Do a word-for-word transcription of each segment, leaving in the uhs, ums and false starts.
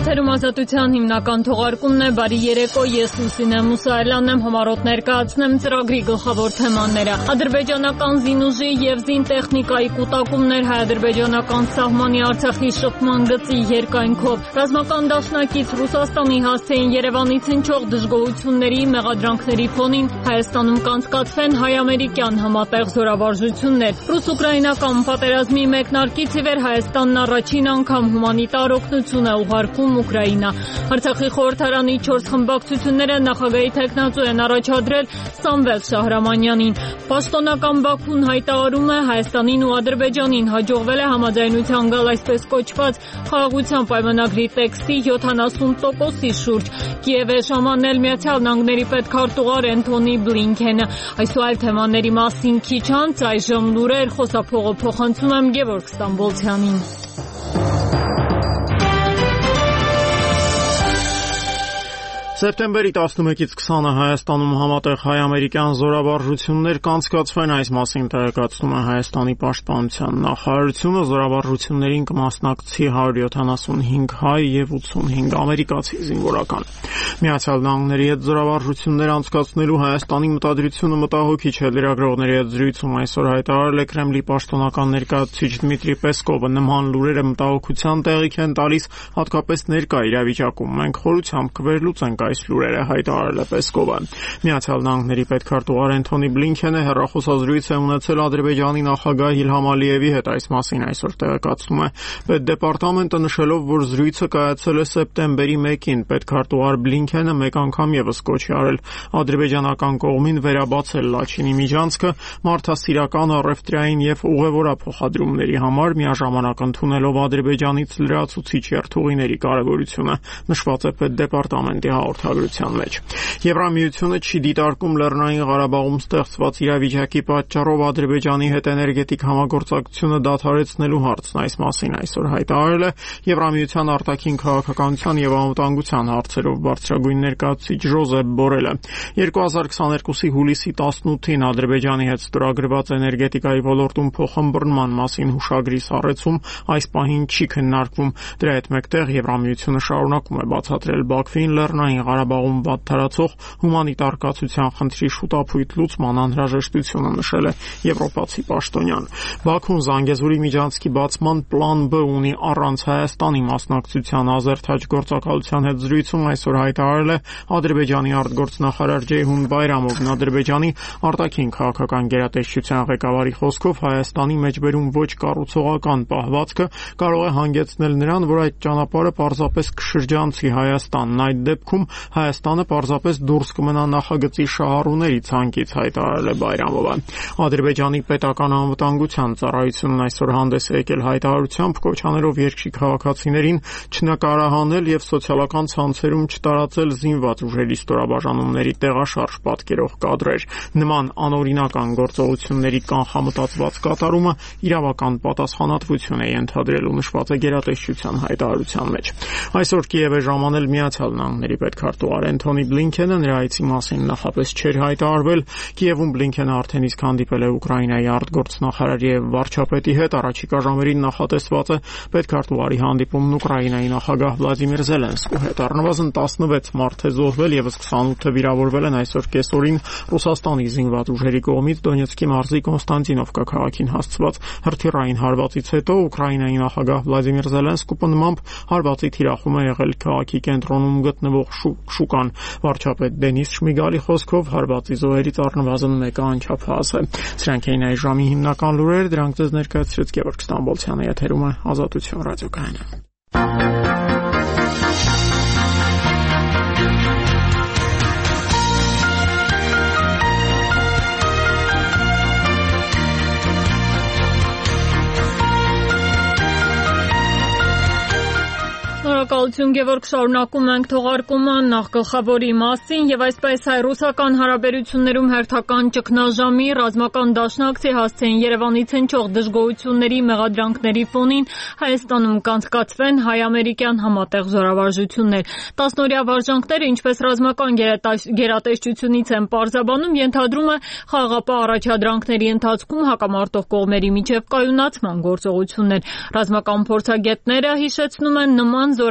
Եթերում ազատության հիմնական թողարկումն է, բարի երեկո, ես Լուսինե Մուսայելյանն եմ, համառոտ ներկայացնեմ ծրագրի գլխավոր թեմաները։ Ադրբեջանական զինուժի եւ զինտեխնիկայի կուտակումներ հայ-ադրբեջանական սահմանի Արցախի շփման գծի երկայնքով։ Ռազմական դաշնակից Ռուսաստանի հասցեին Երևանից հնչող դժգոհությունների, մեղադրանքների ֆոնին Հայաստանում կանցկացվեն հայ-ամերիկյան համատեղ զորավարժություններ։ Ռուս-ուկրաինական պատերազմի մեկնարկից ի վեր Հայաստանն առաջին անգամ հումանիտար օգնություն է ուղարկում Ուկրաինա։ Արցախի խորհրդարանի չորս խմբակցությունները նախագահի թեկնածու են առաջադրել Սամվել Շահրամանյանին։ Պաշտոնական Բաքուն հայտարարում է Հայաստանին ու Ադրբեջանին հաջողվել է համաձայնության գալ այսպես կոչված խաղաղության պայմանագրի տեքստի յոթանասուն տոկոսի շուրջ։ Կիև է ժամանել Միացյալ Նահանգների պետքարտուղար Էնթոնի Բլինքենը։ Այս ու այլ թեմաների մասին քիչ անց այժմ լուրեր, խոսափողը փոխանցում եմ Գևորգ Ստամբոլցյանին։ Սեպտեմբերի տասնմեկից քսանը Հայաստանում համատեղ հայ-ամերիկյան զորավարժություններ կանցկացվեն, այս մասին տեղեկացնում է Հայաստանի պաշտպանության նախարարությունը, զորավարժություններին կմասնակցի հարյուր յոթանասունհինգ հայ եւ ութսունհինգ ամերիկացի զինվորական։ Միացյալ Նահանգների հետ զորավարժություններ անցկացնելու Հայաստանի մտադրությունը մտահոգիչ է, լրագրողների հետ զրույցում այսօր հայտարարել է Կրեմլի պաշտոնական ներկայացուցիչ Դմիտրի Պեսկովը, նման լուրերը մտահոգության տեղիք են տալիս, հատկապես ներկա իրավիճակում։ Մենք խորությամբ կվերլուծենք այս լուրերը, հայտարարել է Պեսկովը։ Միացյալ Նահանգների պետքարտուղար Էնթոնի Բլինքենը հեռախոսազրույց է ունեցել Ադրբեջանի նախագահ Իլհամ Ալիևի հետ, այս մասին այսօր տեղեկացնում է Պետդեպարտամենտը, նշելով, որ զրույցը կայացել է սեպտեմբերի մեկին։ Պետքարտուղար Բլինքենը մեկ անգամ եւս կոչ է արել ադրբեջանական կողմին վերաբացել Լաչինի միջանցքը մարդասիրական, առևտրային եւ ուղևորափոխադրումների համար, միաժամանակ ընդունելով Ադրբեջանից լրացուցիչ երթուղիների կարեւորությունը, նշված է Պետդեպարտամենտի հաղորդագրության մեջ։ Եվրամիությունը չի դիտարկում Լեռնային Ղարաբաղում ստեղծված իրավիճակի պատճառով Ադրբեջանի հետ էներգետիկ համագործակցությունը դադարեցնելու հարցն, այս մասին այսօր հայտարարել է Եվրամիության արտաքին քաղաքականության եւ անվտանգության հարցերով բարձրագույն ներկայացուցիչ Ժոզեփ Բորելը։ երկու հազար քսաներկուսի հուլիսի տասնութին Ադրբեջանի հետ ստորագրված էներգետիկայի ոլորտում փոխըմբռնման մասին հուշագրի սառեցում այս պահին չի քննարկվում։ Դրա հետ մեկտեղ Եվրամիությունը շարունակում է բացատրել Բաքվին Լեռնային Ղարաբաղում վատ տարածող հումանիտար կացության խնդրի շուտափույթ լուծման անհրաժեշտությունը, նշել է եվրոպացի պաշտոնյան։ Բաքուն Զանգեզուրի միջանցքի բացման պլան B ունի առանց Հայաստանի մասնակցության։ Ազերթաջ գործակալության հետ զրույցում այսօր հայտարարել է Ադրբեջանի արտգործնախարար Ջեյհուն Բայրամովն։ Ադրբեջանի արտաքին քաղաքական գերատեսչության ղեկավարի խոսքով Հայաստանի մեջբերում ոչ կառուցողական պահվածքը կարող է հանգեցնել նրան, որ այդ ճանապարհը պարզապես կշրջանցի Հայաստանն։ Այդ դեպքում Հայաստանը պարզապես դուրս կմնա նախագծի շահառուների ցանկից, հայտարարել է Բայրամովը։ Ադրբեջանի պետական անվտանգության ծառայությունն այսօր հանդես է եկել հայտարարությամբ, կոչ անելով երկրի քաղաքացիներին չնկարահանել եւ սոցիալական ցանցերում չտարածել զինված ուժերի ստորաբաժանումների տեղաշարժ պատկերող կադրեր։ Նման անօրինական գործողությունների կանխամտածված կատարումը իրավական պատասխանատվություն է ենթադրելու, նշված է գերատեսչության հայտարարության մեջ։ Այսօր Կիև է ժամանել Միացյալ Նահանգների պետքարտուղար Էնթոնի Բլինքենը, նրա այցի մասին նախապես չէր հայտարարվել։ Կիևում Բլինքենը արդեն իսկ հանդիպել է Ուկրաինայի արտգործնախարարի եւ վարչապետի հետ, առաջիկա ժամերին նախատեսված է պետքարտուղարի հանդիպումն Ուկրաինայի նախագահ Վլադիմիր Զելենսկու հետ։ Առնվազն տասնվեց մարդ է զոհվել, եւս քսանութը վիրավորվել են այսօր կեսօրին Ռուսաստանի զինված ուժերի կողմից Դոնեցկի մարզի Կոնստանտինովկա քաղաքին հասցված հրթիռային հարվածից հետո Ուկրաինայի նախագահ Վլադիմիր Զելենսկու պնդմամբ հարվածի թիրախում է եղել քաղաքի կենտրոնում գտնվող շուկան։ Վարչապետ Դենիս Շմիգալի խոսքով հարվածի զոհերից առնվազն մեկը անչափահաս է։ Սրանք էին այս ժամի հիմնական լուրերը, դրանք ձեզ ներկայացրեց Գևորգ Ստամբոլցյանը, եթերում է Ազատություն ռադիոկայանը։ Շնորհակալություն Գևորգ, շարունակում ենք թողարկումը նախ գլխավորի մասին եւ այսպես հայ-ռուսական հարաբերություններում հերթական ճգնաժամի ռազմական դաշնակցի հասցեին Երևանից հնչող դժգոհությունների մեղադրանքների ֆոնին Հայաստանում կանցկացվեն հայ-ամերիկյան համատեղ զորավարժություններ։ Տասնօրյա վարժանքները, ինչպես ռազմական գերատեսչությունից են պարզաբանում, ենթադրում է խաղաղապահ առաջադրանքների ընթացքում հակամարտող կողմերի միջև կայունացման գործողություններ։ Ռազմական փորձագետները հիշեցնում են նման զորավարժությունների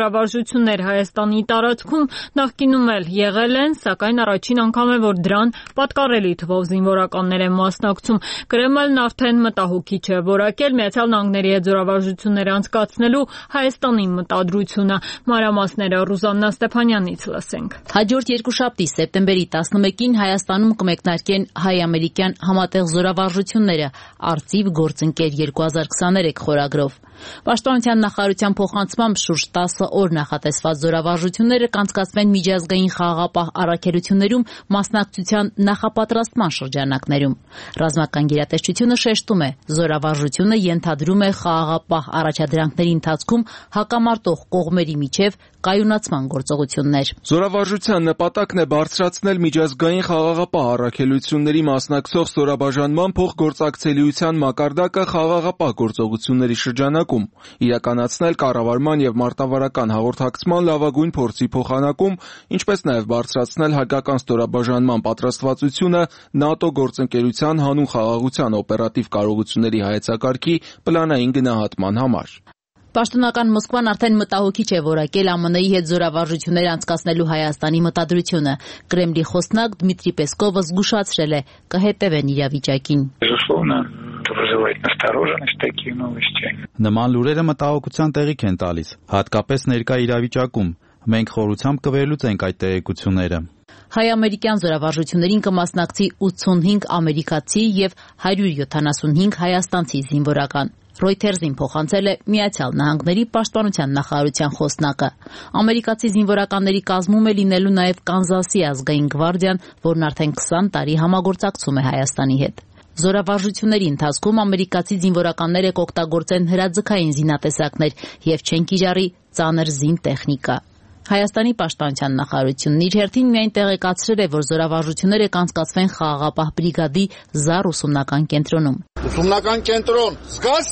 զորավարժություններ Հայաստանի տարածքում նախկինում էլ եղել են, սակայն առաջին անգամ է, որ դրան պատկառելի թվով զինվորականներ են մասնակցում։ Կրեմլն արդեն մտահոգիչ է որակել Միացյալ Նահանգների հետ զորավարժություններ անցկացնելու Հայաստանի մտադրությունը։ Մանրամասները Ռուզաննա Ստեփանյանից լսենք։ Հաջորդ երկուշաբթի սեպտեմբերի տասնմեկին Հայաստանում կմեկնարկեն հայ-ամերիկյան համատեղ զորավարժությունները «Արծիվ գործընկեր երկու հազար քսաներեք» խորագրով։ Պաշտպանության նախարարության փոխանցմամբ շուրջ տասը օր նախատեսված զորավարժությունները կանցկացվեն միջազգային խաղաղապահ առաքելություններում մասնակցության նախապատրաստման շրջանակներում։ Ռազմական գերատեսչությունը շեշտում է, զորավարժությունը ենթադրում է խաղաղապահ առաջադրանքների ընթացքում հակամարտող կողմերի միջև կայունացման գործողություններ։ Զորավարժության նպատակն է բարձրացնել միջազգային խաղաղապահ առաքելությունների մասնակցող ստորաբաժանման փոխգործակցելիության մակարդակը խաղաղապահ գործողությունների շրջանակում, իրականացնել կառավարման եւ մարտավարական հաղորդակցման լավագույն փորձի փոխանակում, ինչպես նաեւ բարձրացնել հայկական ստորաբաժանման պատրաստվածությունը ՆԱՏՕ գործընկերության հանուն խաղաղության օպերատիվ կարողությունների հայեցակարգի պլանային գնահատման համար։ Պաշտոնական Մոսկվան արդեն մտահոգիչ է որակել ԱՄՆ-ի հետ զորավարժություններ անցկացնելու Հայաստանի մտադրությունը։ Կրեմլի խոսնակ Դմիտրի Պեսկովը զգուշացրել է, կհետևեն իրավիճակին։ Նման լուրերը մտահոգության տեղիք են տալիս, հատկապես ներկա իրավիճակում։ Մենք խորությամբ կվերլուծենք այդ տեղեկությունները։ Հայ-ամերիկյան զորավարժություններին կմասնակցի ութսունհինգ ամերիկացի եւ հարյուր յոթանասունհինգ հայաստանցի զինվորական։ Reuters-ին փոխանցել է Միացյալ Նահանգների պաշտպանության նախարարության խոսնակը։ Ամերիկացի զինվորականների կազմում է լինելու նաև Կանզասի ազգային գվարդիան, որն արդեն քսան տարի համագործակցում է Հայաստանի հետ։ Զորավարժությունների ընթացքում ամերիկացի զինվորականները կօգտագործեն հրաձգային զինատեսակներ եւ չեն կիրառի ծանր զինտեխնիկա։ Հայաստանի պաշտպանության նախարարությունն իր հերթին միայն տեղեկացրել է, որ զորավարժությունները կանցկացվեն խաղաղապահ բրիգադի ԶԱՌ ուսումնական կենտրոնում։ Ուսումնական կենտրոն, զգաս։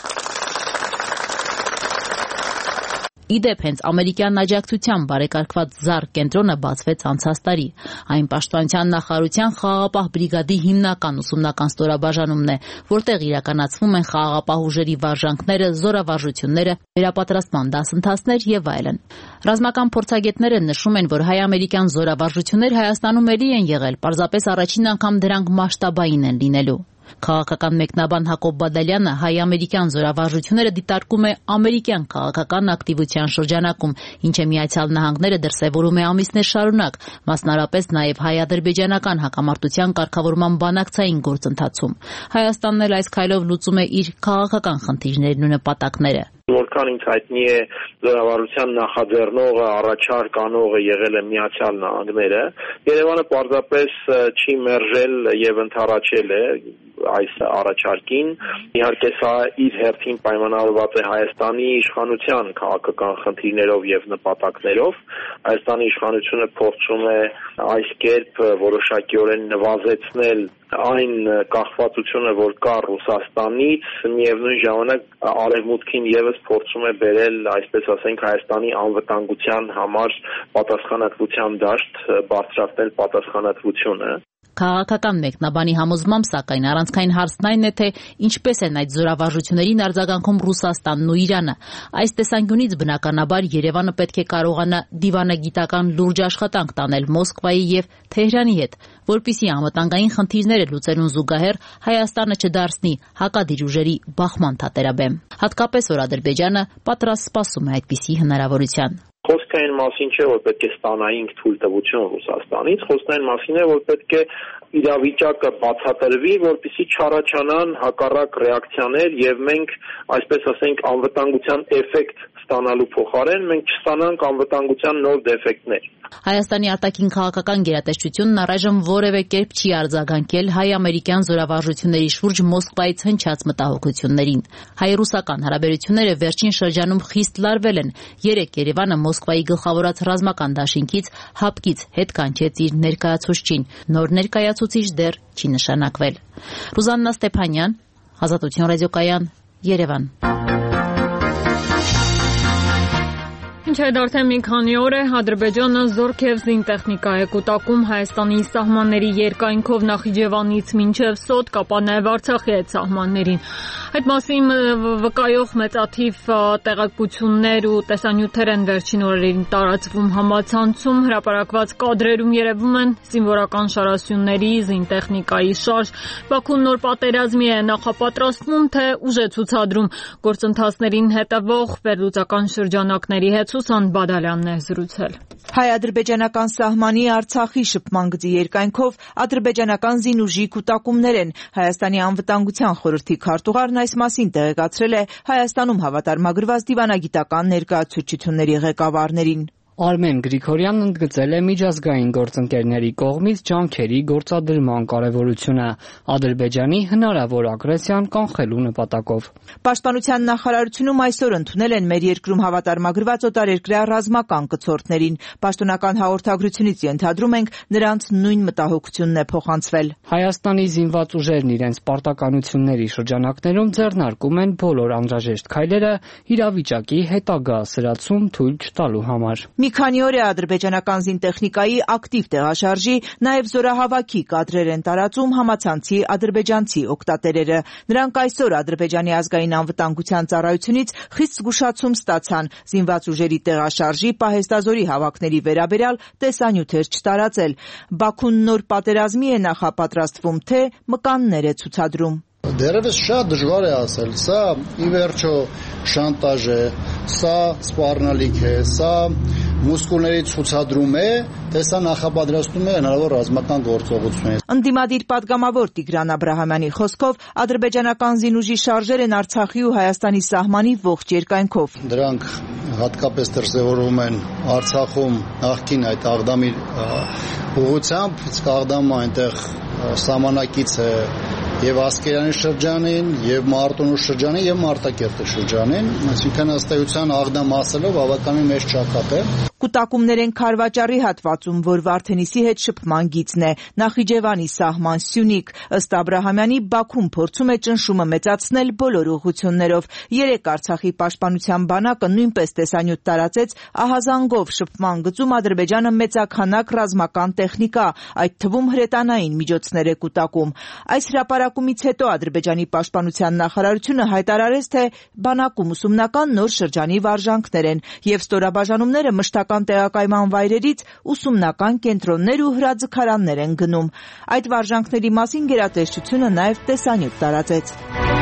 Իդեպ հենց ամերիկյան աջակցությամբ բարեկարգված ԶԱՌ կենտրոնը բացվեց անցած տարի։ Այն պաշտպանության նախարարության խաղաղապահ բրիգադի հիմնական ուսումնական ստորաբաժանումն է, որտեղ իրականացվում են խաղաղապահ ուժերի վարժանքները, զորավարժությունները, վերապատրաստման դասընթացներ եւ այլն։ Ռազմական փորձագետները նշում են, որ հայ-ամերիկյան զորավարժություններ Հայաստանում էլի են եղել, պարզապես առաջին անգամ դրանք մասշտաբային են լինելու։ Քաղաքական մեկնաբան Հակոբ Բադալյանը հայ-ամերիկյան զորավարժությունները դիտարկում է ամերիկյան քաղաքական ակտիվության շրջանակում, ինչը Միացյալ Նահանգները դրսևորում է ամիսներ շարունակ, մասնարարպես նաև հայ-ադրբեջանական հակամարտության կարգավորման բանակցային գործընթացում։ Հայաստանն էլ այս քայլով լուծում է իր քաղաքական խնդիրներն ու նպատակները։ Որքան ինձ հայտնի է, զորավարության նախաձեռնողը, առաջարկ անողը եղել է Միացյալ Նահանգները, Երևանը պարզապես չի մերժել եւ ընդառաջել է այս առաջարկին։ Իհարկե սա իր հերթին պայմանավորված է Հայաստանի իշխանության քաղաքական խնդիրներով եւ նպատակներով։ Հայաստանի իշխանությունը փորձում է այս կերպ որոշակիորեն նվազեցնել այն կախվածությունը, որ կա Ռուսաստանից, միևնույն ժամանակ արևմուտքին եւս փորձում է բերել, այսպես ասենք, Հայաստանի անվտանգության համար պատասխանատվության դաշտ, բարձրացնել պատասխանատվությունը։ Քաղաքական մեկնաբանի համոզմամբ, սակայն առանցքային հարցն այն է, թե ինչպես են այդ զորավարժություններին արձագանքում Ռուսաստանն ու Իրանը։ Այս տեսանկյունից բնականաբար Երևանը պետք է կարողանա դիվանագիտական լուրջ աշխատանք տանել Մոսկվայի եւ Թեհրանի հետ, որպիսի անվտանգային խնդիրները լուծելուն զուգահեռ Հայաստանը չդարձնի հակադիր ուժերի բախման թատերաբեմ։ Հատկապես որ Ադրբեջանը պատրաստ սպասում է այդպիսի հնարավորության։ Խոսքը այն մասին չէ, որ պետք է ստանայինք թույլտվություն Ռուսաստանից, խոսքը այն մասին է, որ պետք է իրավիճակը բացատրվի, որպեսզի չառաջանան հակառակ ռեակցիաներ եւ մենք, այսպես ասենք, անվտանգության էֆեկտ ստանալու փոխարեն մենք չստանանք անվտանգության նոր դեֆեկտներ։ Հայաստանի արտաքին քաղաքական գերատեսչությունն առայժմ որևէ կերպ չի արձագանքել հայ-ամերիկյան զորավարժությունների շուրջ Մոսկվայից հնչած մտահոգություններին։ Հայ-ռուսական հարաբերությունները վերջին շրջանում խիստ լարվել են։ Երեկ Երևանը Մոսկվայի գլխավորած ռազմական դաշինքից հապկից հետ կանչեց իր ներկայացուցչին։ Նոր ներկայացուցիչ դեռ չի նշանակվել։ Ռուզաննա Ստեփանյան, Ազատություն ռադիոկայան, Երևան։ Ինչեդ արդեն մի քանի օր է Ադրբեջանը զորք եւ զինտեխնիկա է կուտակում Հայաստանի սահմանների երկայնքով Նախիջևանից մինչեւ Սոտ, կապա նաեւ Արցախի այդ սահմաններին։ Այդ մասին վկայող մեծաթիվ տեղեկություններ ու տեսանյութեր են վերջին օրերին տարածվում համացանցում, հրապարակված կադրերում երևում են զինվորական շարասյունների, զինտեխնիկայի շարժ։ Բաքուն նոր պատերազմի է նախապատրաստվում, թե ուժ է ցուցադրում գործընթացներին հետևող վերլուծական շրջանակների հետ Սուսան Բադալյանն է զրուցել։ Հայ-ադրբեջանական սահմանի Արցախի շփման գծի երկայնքով ադրբեջանական զինուժի կուտակումներ են։ Հայաստանի անվտանգության խորհրդի քարտուղարն այս մասին տեղեկացրել է Հայաստանում հավատարմագրված դիվանագիտական ներկայացուցիչությունների ղեկավարներին։ Արմեն Գրիգորյանն ընդգծել է միջազգային գործընկերների կողմից ջանքերի գործադրման կարևորությունը Ադրբեջանի հնարավոր ագրեսիան կանխելու նպատակով։ Պաշտպանության նախարարությունում այսօր ընդունել են մեր երկրում հավատարմագրված օտարերկրյա ռազմական կցորդներին։ Պաշտոնական հաղորդագրությունից ենթադրում ենք նրանց նույն մտահոգությունն է փոխանցվել։ Հայաստանի զինված ուժերն իրենց պարտականությունների շրջանակներում ձեռնարկում են բոլոր անհրաժեշտ քայլերը իրավիճակի հետագա սրացում թույլ չտալու համար։ Մի քանի օր է ադրբեջանական զինտեխնիկայի ակտիվ տեղաշարժի, նաև զորահավաքի կադրեր են տարածում համացանցի ադրբեջանցի օգտատերերը։ Նրանք այսօր Ադրբեջանի ազգային անվտանգության ծառայությունից խիստ զգուշացում ստացան զինված ուժերի տեղաշարժի պահեստազորի հավաքների վերաբերյալ տեսանյութեր չտարածել։ Բաքուն նոր պատերազմի է նախապատրաստվում, թե մկաններ է ցուցադրում։ Դերևս շատ դժվար է ասել, սա ի վերջո շանտաժ է, սա սպառնալիք է, սա մուսկուլների ցուցադրում է, թե սա նախապատրաստում է հնարավոր ռազմական գործողություն։ Ընդդիմադիր падգամավոր Տիգրան Աբրահամյանի խոսքով ադրբեջանական զինուժի շարժեր են Արցախի ու Հայաստանի սահմանի ողջ երկայնքով։ Դրանք հատկապես դրսևորվում են Արցախում նախկին այդ Աղդամի ուղղությամբ, իսկ Աղդամը այնտեղ սահմանակից է եւ Ասկերանի շրջանին, եւ Մարտունու շրջանին, եւ Մարտակերտի շրջանին, այսինքն ըստ էության Աղդամ ասելով բավականին մեծ ճակատ է։ Կուտակումներ են Քարվաճառի հատվածում, որ Վարդենիսի հետ շփման գիծն է, Նախիջևանի սահման Սյունիք։ Ըստ Աբրահամյանի, Բաքուն փորձում է ճնշումը մեծացնել բոլոր ուղղություններով։ Երեք Արցախի պաշտպանության բանակը նույնպես տեսանյութ տարածեց ահազանգով շփման գծում Ադրբեջանը մեծաքանակ ռազմական տեխնիկա, այդ թվում հրետանային միջոցներ է կուտակում։ Այս հրապարակումից հետո Ադրբեջանի պաշտպանության նախարարությունը հայտարարեց, թե բանակում ուսումնական նոր շրջանի վարժանքներ են եւ ստորաբաժանումները մշտական տեղակայման վայրերից ուսումնական կենտրոններ ու հրաձգարաններ են գնում։ Այդ վարժանքների մասին գերատեսչությունը նաև տեսանյութ տարածեց։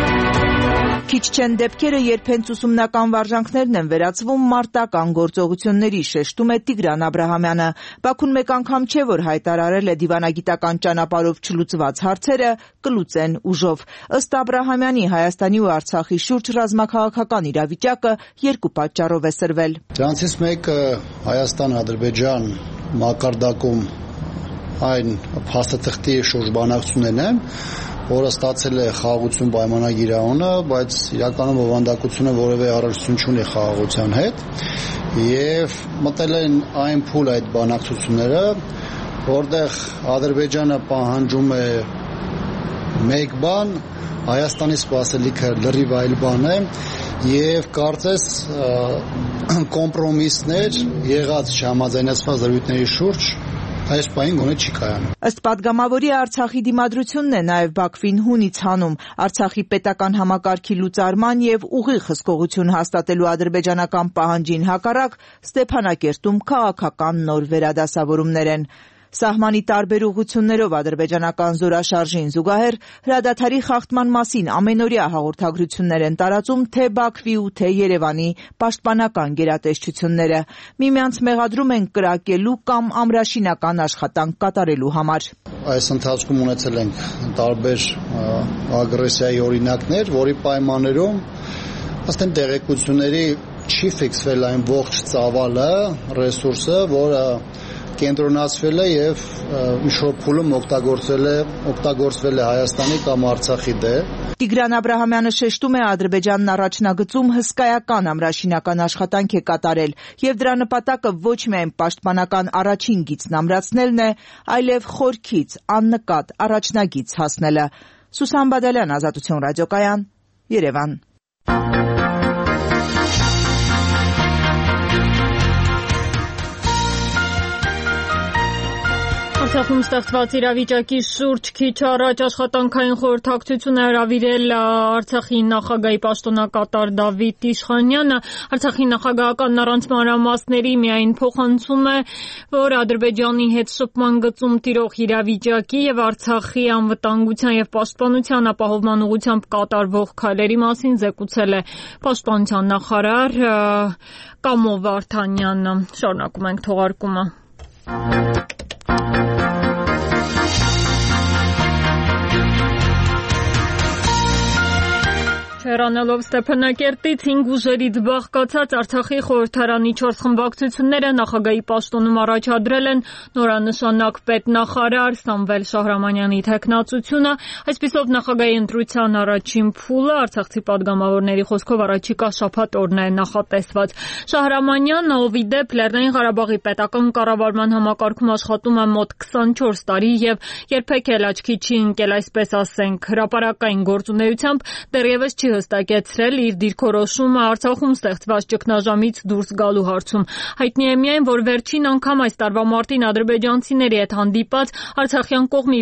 Քիչ չեն դեպքերը, երբ հենց ուսումնական վարժանքներն են վերածվում մարտական գործողությունների, շեշտում է Տիգրան Աբրահամյանը։ Բաքուն մեկ անգամ չէ, որ հայտարարել է դիվանագիտական ճանապարհով չլուծված հարցերը կլուծեն ուժով։ Ըստ Աբրահամյանի, Հայաստանի ու Արցախի շուրջ ռազմաքաղաքական իրավիճակը երկու պատճառով է սրվել։ Դրանցից մեկը Հայաստան-Ադրբեջան մակարդակում այն փաստաթղթի շուրջ բանակցությունն է, որը ստացել է խաղաղություն պայմանագիր անունը, բայց իրականում բովանդակությունը որևէ առնչություն չունի խաղաղության հետ, եւ մտել են այն փուլ այդ բանակցությունները, որտեղ Ադրբեջանը պահանջում է մեկ բան, Հայաստանի սպասելիքը լրիվ այլ բան է, եւ կարծես կոմպրոմիսներ եղած չհամաձայնեցված դրույթների շուրջ այս պահին գոնե չի կայանում։ Ըստ падգամավորի Արցախի դիմադրությունն է նաև Բաքվին հունից հանում Արցախի պետական համակարգի լուծարման եւ ուղիղ հսկողություն հաստատելու ադրբեջանական պահանջին հակառակ Ստեփանակերտում քաղաքական նոր վերադասավորումներ են։ Սահմանի տարբեր ուղղություններով ադրբեջանական զորաշարժին զուգահեռ հրադադարի խախտման մասին ամենօրյա հաղորդագրություններ են տարածում թե Բաքվի ու թե Երևանի պաշտպանական գերատեսչությունները։ Միմյանց մեղադրում են կրակելու կամ ամրաշինական աշխատանք կատարելու համար։ Այս ընթացքում ունեցել ենք տարբեր ագրեսիայի օրինակներ, որի պայմաններում ըստ իմ տեղեկությունների չի ֆիքսվել այն ողջ ծավալը, ռեսուրսը, որը կենտրոնացվել է եւ ինչ-որ փուլում օգտագործվել է օգտագործվել է Հայաստանի կամ Արցախի դեմ։ Տիգրան Աբրահամյանը շեշտում է Ադրբեջանն առաջնագծում հսկայական ամրաշինական աշխատանք է կատարել եւ դրա նպատակը ոչ միայն պաշտպանական առաջին գիծն ամրացնելն է, այլև խորքից աննկատ առաջնագիծ հասնելը։ Սուսան Բադալյան, Ազատություն ռադիոկայան, Երևան։ Արցախում ստեղծված իրավիճակի շուրջ քիչ առաջ աշխատանքային խորհրդակցություն հրավիրել Արցախի նախագահի պաշտոնակատար Դավիթ Իշխանյանը։ Արցախի նախագահական առանց մանրամասների միայն փոխանցում է, որ Ադրբեջանի հետ շփման գծում տիրող իրավիճակի եւ Արցախի անվտանգության եւ պաշտպանության ապահովման ուղղությամբ կատարվող քայլերի մասին զեկուցել է պաշտպանության նախարար Կամո Վարդանյանը։ Շարունակում ենք թողարկումը։ Հեռանալով Ստեփանակերտից հինգ ուժերից բաղկացած Արցախի խորհրդարանի չորս խմբակցությունները նախագահի պաշտոնում առաջադրել են նորանշանակ պետնախարար Սամվել Շահրամանյանի թեկնածությունը։ Այսպիսով նախագահի ընտրության առաջին փուլը արցախցի падգամավորների խոսքով առաջիկա շաբաթ օրն է նախատեսված։ Շահրամանյանը, ով ի դեպ Լեռնային Ղարաբաղի պետական կառավարման համակարգում աշխատում է մոտ քսանչորս տարի եւ երբեք էլ աչքի չի ընկել, այսպես ասենք, հրապարակային գործունեությամբ դեռևս չի հստակեցրել իր դիրքորոշումը Արցախում ստեղծված ճգնաժամից դուրս գալու հարցում։ Հայտնի է միայն, որ վերջին անգամ այս տարվա մարտին ադրբեջանցիների հետ հանդիպած արցախյան կողմի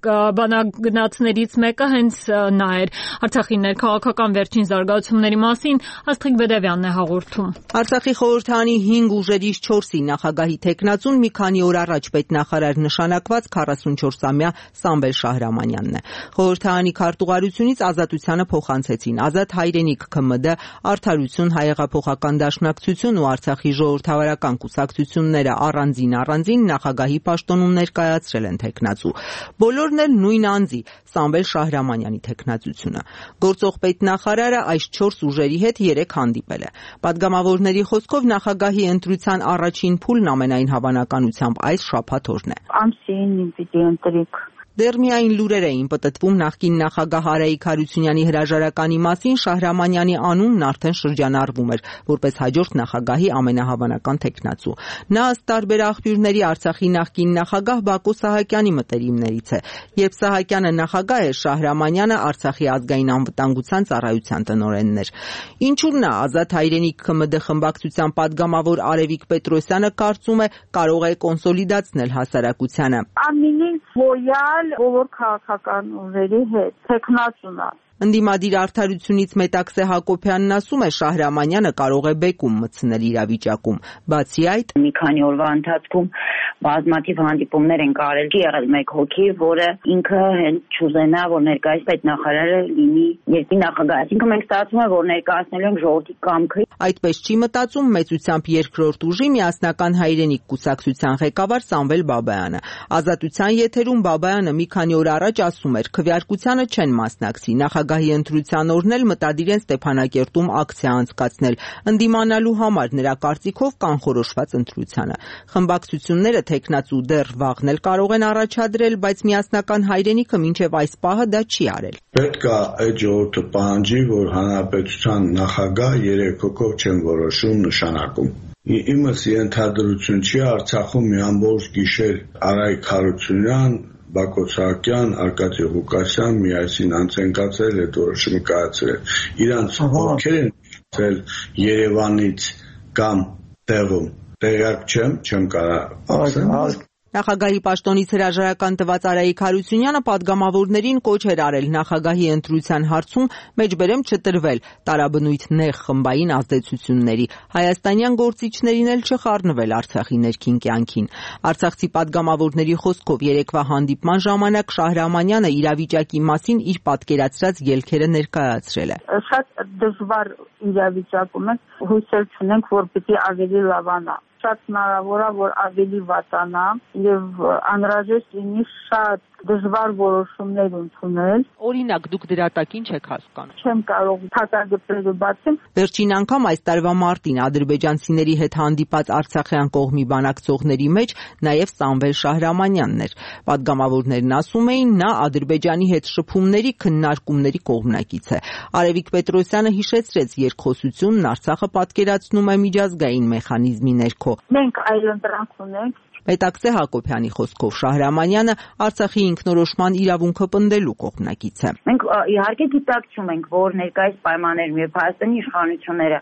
բանագնացներից մեկը հենց նա էր։ Արցախի ներքաղաքական վերջին զարգացումների մասին Աստղիկ Բեդևյանն է հաղորդում։ Արցախի խորհրդարանի հինգ ուժերից չորսի նախագահի թեկնածուն մի քանի օր առաջ պետնախարար նշանակված քառասունչորսամյա Սամվել Շահրամանյանն է։ Խորհրդարանի քարտուղարությունից Ազատությանը փոխանցեցին Ազատ հայրենիք ՔՄԴ, Արդարություն, Հայեղափոխական դաշնակցություն ու Արցախի ժողովրդավարական կուսակցությունները առանձին առանձին նախագահի պաշտոնում ներկայացրել են թեկնածու։ Բոլորն էլ նույն անձի Սամվել Շահրամանյանի թեկնածությունը։ Գործող պետնախարարը այս չորս ուժերի հետ երեք հանդիպել է։ Պատգամավորների խոսքով նախագահի ընտրության առաջին փուլն ամենայն հավանականությամբ այս շաբաթ օրն է։ Ամսին պիտի ընտրիկ։ Դեռ միայն լուրեր էին պտտվում նախկին նախագահ Արայիկ Հարությունյանի հրաժարականի մասին, Շահրամանյանի անունն արդեն շրջանառվում էր որպես հաջորդ նախագահի ամենահավանական թեկնածու։ Նա ըստ տարբեր աղբյուրների Արցախի նախկին նախագահ Բակո Սահակյանի մտերիմներից է։ Երբ Սահակյանը նախագահ էր, Շահրամանյանը Արցախի ազգային անվտանգության ծառայության տնօրենն էր։ Ինչու՞ նա Ազատ հայրենիք ՔՄԴ խմբակցության падգամավոր Արևիկ Պետրոսյանը կարծում է կարող է կոնսոլիդացնել հասարակությանը։ Ամինին լոյալ բոլոր քաղաքական ուժերի հետ թեկնածուն է։ Ընդդիմադիր Արդարությունից Մետաքսե Հակոբյանն ասում է Շահրամանյանը կարող է բեկում մտցնել իրավիճակում։ Բացի այդ, մի քանի օրվա ընթացքում բազմաթիվ հանդիպումներ են կարել, եղել մեկ հոգի, որը ինքը հենց չուզենա, որ ներկայիս պետնախարարը լինի երկրի նախագահ։ Այսինքն մենք ստացվում է, որ ներկայացնելու ենք ժողովրդի կամքը։ Այդպես չի մտածում մեծությամբ երկրորդ ուժի Միասնական հայրենիք կուսակցության ղեկավար Սամվել Բաբայանը։ Ազատության եթերում Բաբայանը մի քանի օր առաջ ասում էր, քվեարկությանը չեն մասնակցի, նախագահի ընտրության օրն էլ մտադիր են Ստեփանակերտում ակցիա անցկացնել, ընդդիմանալու համար նրա կարծիքով կանխորոշված ընտրությանը։ Խմբակցությունները թեկնածու դեռ վաղն էլ կարող են առաջադրել, բայց Միասնական հայրենիքը մինչև այս պահը դա չի արել։ Պետք է այդ ժողովուրդը պահանջի, որ հանրապետության նախագահ երեք հոգով չեն որոշում նշանակում։ Իմս ենթադրություն չի Արցախում մի ամբողջ գիշեր Արայիկ Հարությունյան, Բակո Սահակյան, Արկադի Ղուկասյան միասին անցնկացել այդ որոշումը կայացրել։ Իրանց ովքեր են ել Երևանից կամ տեղում տեղյակ չեմ, չեմ կարող ասել։ Նախագահի պաշտոնից հրաժարական տված Արայիկ Հարությունյանը падգամավորներին կոչ էր արել նախագահի ընտրության հարցում մեջբերեմ չտրվել տարաբնույթ նեղ խմբային ազդեցությունների, հայաստանյան գործիչներին էլ չխառնվել Արցախի ներքին կյանքին։ Արցախցի падգամավորների խոսքով երեկվա հանդիպման ժամանակ Շահրամանյանը իրավիճակի մասին իր պատկերացրած ելքերը ներկայացրել է։ Շատ դժվար իրավիճակում ենք, հույսեր չունենք, որ պիտի ավելի լավանա։ Շատ հնարավոր է, որ ավելի վատանա եւ անհրաժեշտ լինի շատ դժվար որոշումներ ընդունել։ Օրինակ, դուք դրա տակ ինչ եք հասկանում։ Չեմ կարող փակագծերը բացեմ։ Վերջին անգամ այս տարվա մարտին ադրբեջանցիների հետ հանդիպած արցախյան կողմի բանակցողների մեջ նաև Սամվել Շահրամանյանն էր։ Պատգամավորներն ասում էին, նա Ադրբեջանի հետ շփումների քննարկումների կողմնակից է։ Արևիկ Պետրոսյանը հիշեցրեց երկխոսությունն Արցախը պատկերացնում է միջազգային մեխանիզմի ներքո։ Մենք այլընտրանք ունենք։ Մետաքսե Հակոբյանի խոսքով Շահրամանյանը Արցախի ինքնորոշման իրավունքը պնդելու կողմնակից է։ Մենք իհարկե գիտակցում ենք, որ ներկայիս պայմաններում երբ Հայաստանի իշխանությունները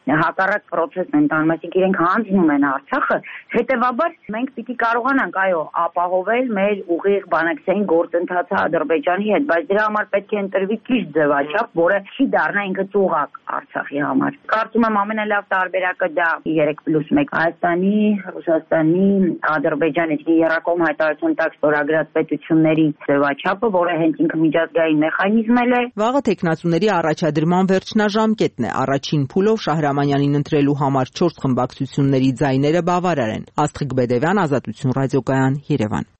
հակառակ process-ն են տանում, այսինքն իրենք հանձնում են Արցախը, հետևաբար մենք պիտի կարողանանք այո ապահովել մեր ուղիղ բանակցային գործընթացը Ադրբեջանի հետ, բայց դրա համար պետք է ընտրվի ճիշտ ձևաչափ, որը չի դառնա ինքը ծուղակ Արցախի համար։ Կարծում եմ ամենալավ տարբերակը դա երեք պլյուս մեկ Հայաստանի, Ռուսաստանի, Ադրբեջանի երկկողմ հայտարարություն տակ ստորագրած պետությունների ձևաչափը, որը հենց ինքը միջազգային մեխանիզմ է։ Վաղը տեխնացուների առաջադրման վերջնաժամկետն է։ Առաջին փուլով Շահրամանյանին ընտրելու համար չորս խմբակցությունների ձայները բավարար են։ Աստղիկ Բեդևյան, Ազատություն ռադիոկայան, Երևան։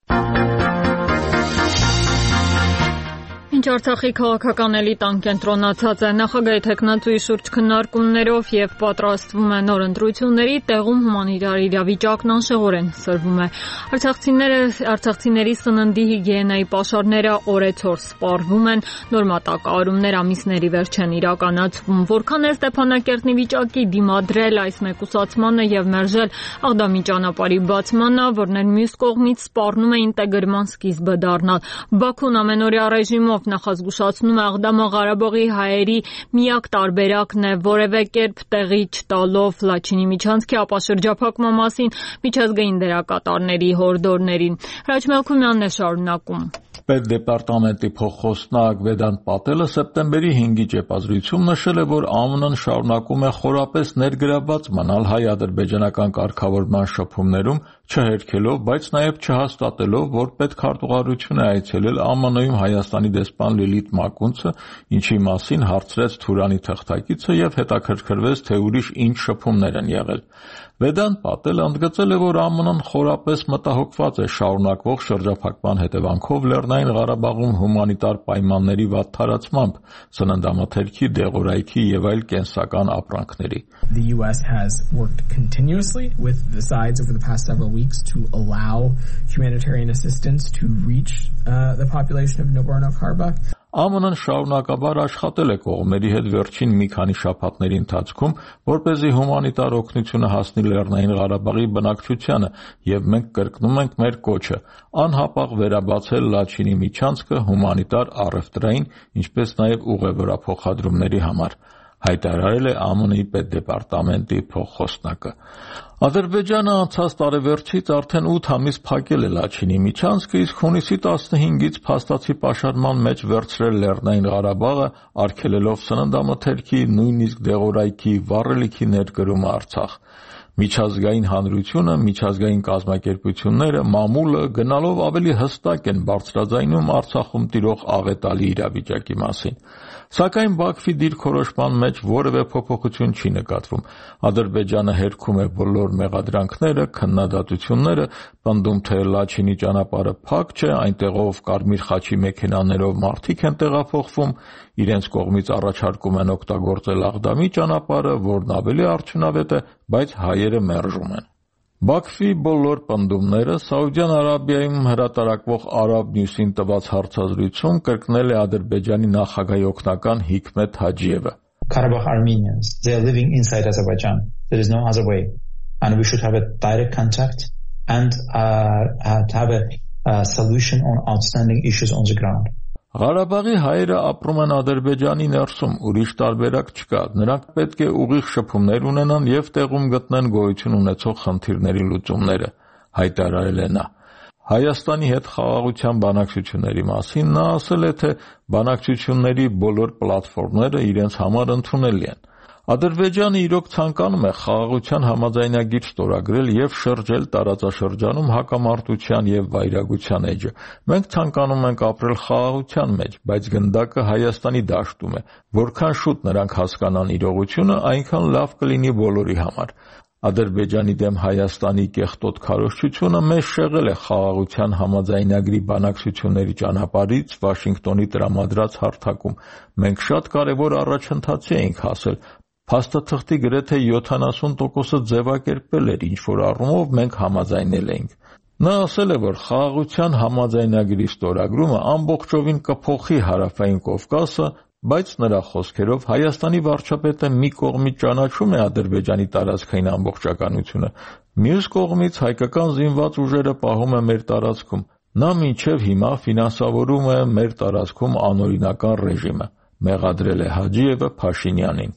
Ինչ Արցախի քաղաքական էլիտան կենտրոնացած է նախագահի թեկնածուի շուրջ քննարկումներով եւ պատրաստվում է նոր ընտրությունների, տեղում հումանիտար իրավիճակն անշեղորեն սրվում է։ Արցախցիները արցախցիների սննդի հիգիենայի պաշարները օրեցօր սպառվում են, նոր մատակարարումներ ամիսների վերջ են իրականացվում։ Որքան է Ստեփանակերտի վիճակի դիմադրել այս մեկուսացմանը եւ մերժել Աղդամի ճանապարհի բացմանը, որն էլ մյուս կողմից սպառնում է ինտեգրման սկիզբը դառնալ։ Բաքուն ամենօրյա ռեժիմով նախազգուշացնում է Աղդամը Ղարաբաղի հայերի միակ տարբերակն է, որևէ կերպ տեղի չտալով Լաչինի միջանցքի ապա շրջափակման մասին միջազգային դերակատարների հորդորներին։ Հրաչ Մելքումյանն է շարունակում։ Պետդեպարտամենտի փոխխոսնակ Վեդանտ Պատելը սեպտեմբերի հինգի ճեպազրույցում նշել է, որ ԱՄՆ-ն շարունակում է խորապես ներգրավված մնալ հայ-ադրբեջանական կարգավորման շփումներում, չհերքելով, բայց նաև չհաստատելով, որ պետքարտուղարություն է այցելել ԱՄՆ-ում Հայաստանի դեսպան Լիլիթ Մակունցը, ինչի մասին հարցրեց Թուրանի թղթակիցը եւ հետաքրքրվեց, թե ուրիշ ինչ շփումներ են եղել։ Վեդանտ Պատելը ընդգծել է, որ ԱՄՆ-ն խորապես մտահոգված է շարունակվող շրջափակման հետևանքով Լեռնային Ղարաբաղում հումանիտար պայմանների վատթարացմամբ, սննդամթերքի, դեղորայքի եւ այլ կենսական ապրանքների։ The U S has worked continuously with the sides over the past several weeks to allow humanitarian assistance to reach uh, the population of Nagorno-Karabakh. ԱՄՆ-ն շարունակաբար աշխատել է կողմերի հետ վերջին մի քանի շաբաթների ընթացքում, որպեսզի հումանիտար օգնությունը հասնի Լեռնային Ղարաբաղի բնակչությանը, եւ մենք կրկնում ենք մեր կոչը անհապաղ վերաբացել Լաչինի միջանցքը հումանիտար, առևտրային, ինչպես նաեւ ուղևորափոխադրումների համար, հայտարարել է ԱՄՆ-ի պետդեպարտամենտի փոխխոսնակը։ Ադրբեջանը անցած տարեվերջից արդեն ութ ամիս փակել է Լաչինի միջանցքը, իսկ հունիսի տասնհինգից փաստացի պաշարման մեջ վերցրել Լեռնային Ղարաբաղը, արգելելով սննդամթերքի, նույնիսկ դեղորայքի, վառելիքի ներկրումը Արցախ։ Միջազգային հանրությունը, միջազգային կազմակերպությունները, մամուլը գնալով ավելի հստակ են բարձրաձայնում Արցախում տիրող աղետալի իրավիճակի մասին։ Սակայն Բաքվի դիրքորոշման մեջ որևէ փոփոխություն չի նկատվում։ Ադրբեջանը հերքում է բոլոր մեղադրանքները, քննադատությունները, պնդում թե Լաչինի ճանապարհը փակ չէ, այնտեղով Կարմիր խաչի մեքենաներով մարդիկ են տեղափոխվում, իրենց կողմից առաջարկում են օգտագործել Աղդամի ճանապարհը, որն ավելի արդյունավետ է, բայց հայերը մերժում են։ Բաքվի բոլոր պնդումները Սաուդյան Արաբիայում հրատարակվող Arab News-ին տված հարցազրույցում կրկնել է Ադրբեջանի նախագահի օգնական Հիկմետ Հաջիևը։ Karabakh Armenians, they are living inside Azerbaijan. There is no other way. And we should have a direct contact and uh, to have a, a solution on outstanding issues on the ground. Ղարաբաղի հայերը ապրում են Ադրբեջանի ներսում, ուրիշ տարբերակ չկա։ Նրանք պետք է ուղիղ շփումներ ունենան եւ տեղում գտնեն գոյություն ունեցող խնդիրների լուծումները, հայտարարել է նա։ Հայաստանի հետ խաղաղության բանակցությունների մասին նա ասել է, թե բանակցությունների բոլոր պլատֆորմները իրենց համար ընդունելի են։ Ադրբեջանը իրոք ցանկանում է խաղաղության համաձայնագիր ստորագրել եւ շրջել տարածաշրջանում հակամարտության եւ վայրագության էջը։ Մենք ցանկանում ենք ապրել խաղաղության մեջ, բայց գնդակը Հայաստանի դաշտում է։ Որքան շուտ նրանք հասկանան իրողությունը, այնքան լավ կլինի բոլորի համար։ Ադրբեջանի դեմ Հայաստանի կեղտոտ քարոզչությունը մեզ շեղել է խաղաղության համաձայնագրի բանակցությունների ճանապարհից Վաշինգտոնի տրամադրած հարթակում։ Մենք շատ կարևոր առաջընթացի ենք հասել։ Փաստաթղթի գրեթե յոթանասուն տոկոսը ձևակերպել էր, ինչ որ առումով մենք համաձայնել էինք։ Նա ասել է, որ խաղաղության համաձայնագրի ստորագրումը ամբողջովին կփոխի Հարավային Կովկասը, բայց նրա խոսքերով Հայաստանի վարչապետը մի կողմից ճանաչում է Ադրբեջանի տարածքային ամբողջականությունը, մյուս կողմից հայկական զինված ուժերը պահում է մեր տարածքում։ Նա մինչև հիմա ֆինանսավորում է մեր տարածքում անօրինական ռեժիմը, մեղադրել է Հաջիևը Փաշինյանին։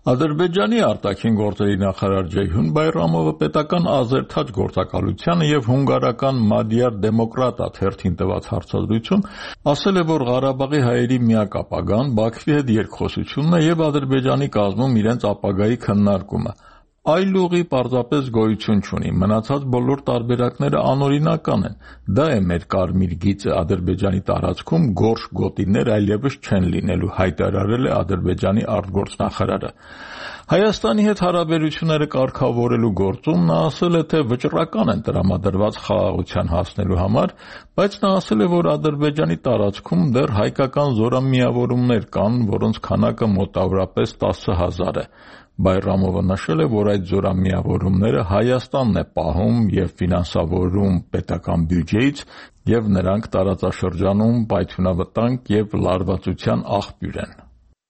Ադրբեջանի արտաքին գործերի նախարար Ceyhun Bayramova պետական Ազերթաջ գործակալությանը եւ հունգարական Մադիար Դեմոկրատա թերթին տված հարցազրույցում ասել է, որ Ղարաբաղի հայերի միակ ապագան Բաքվի հետ երկխոսությունն է եւ Ադրբեջանի կազմում իրենց ապագայի քննարկումը։ Այլ ուղի պարզապես գոյություն չունի, մնացած բոլոր տարբերակները անօրինական են։ Դա է մեր կարմիր գիծը Ադրբեջանի տարածքում գորշ գոտիներ այլևս չեն լինելու, հայտարարել է Ադրբեջանի արտգործնախարարը։ Հայաստանի հետ հարաբերությունները կարգավորելու գործում նա ասել է, թե վճռական են տրամադրված խաղաղության հասնելու համար, բայց նա ասել է, որ Ադրբեջանի տարածքում դեռ հայկական զորամիավորումներ կան, որոնց քանակը մոտավորապես տասը հազար է։ Բայրամովը նշել է, որ այդ զորամիավորումները Հայաստանն է պահում եւ ֆինանսավորում պետական բյուջեից եւ նրանք տարածաշրջանում պայթյունավտանգ եւ լարվածության աղբյուր են։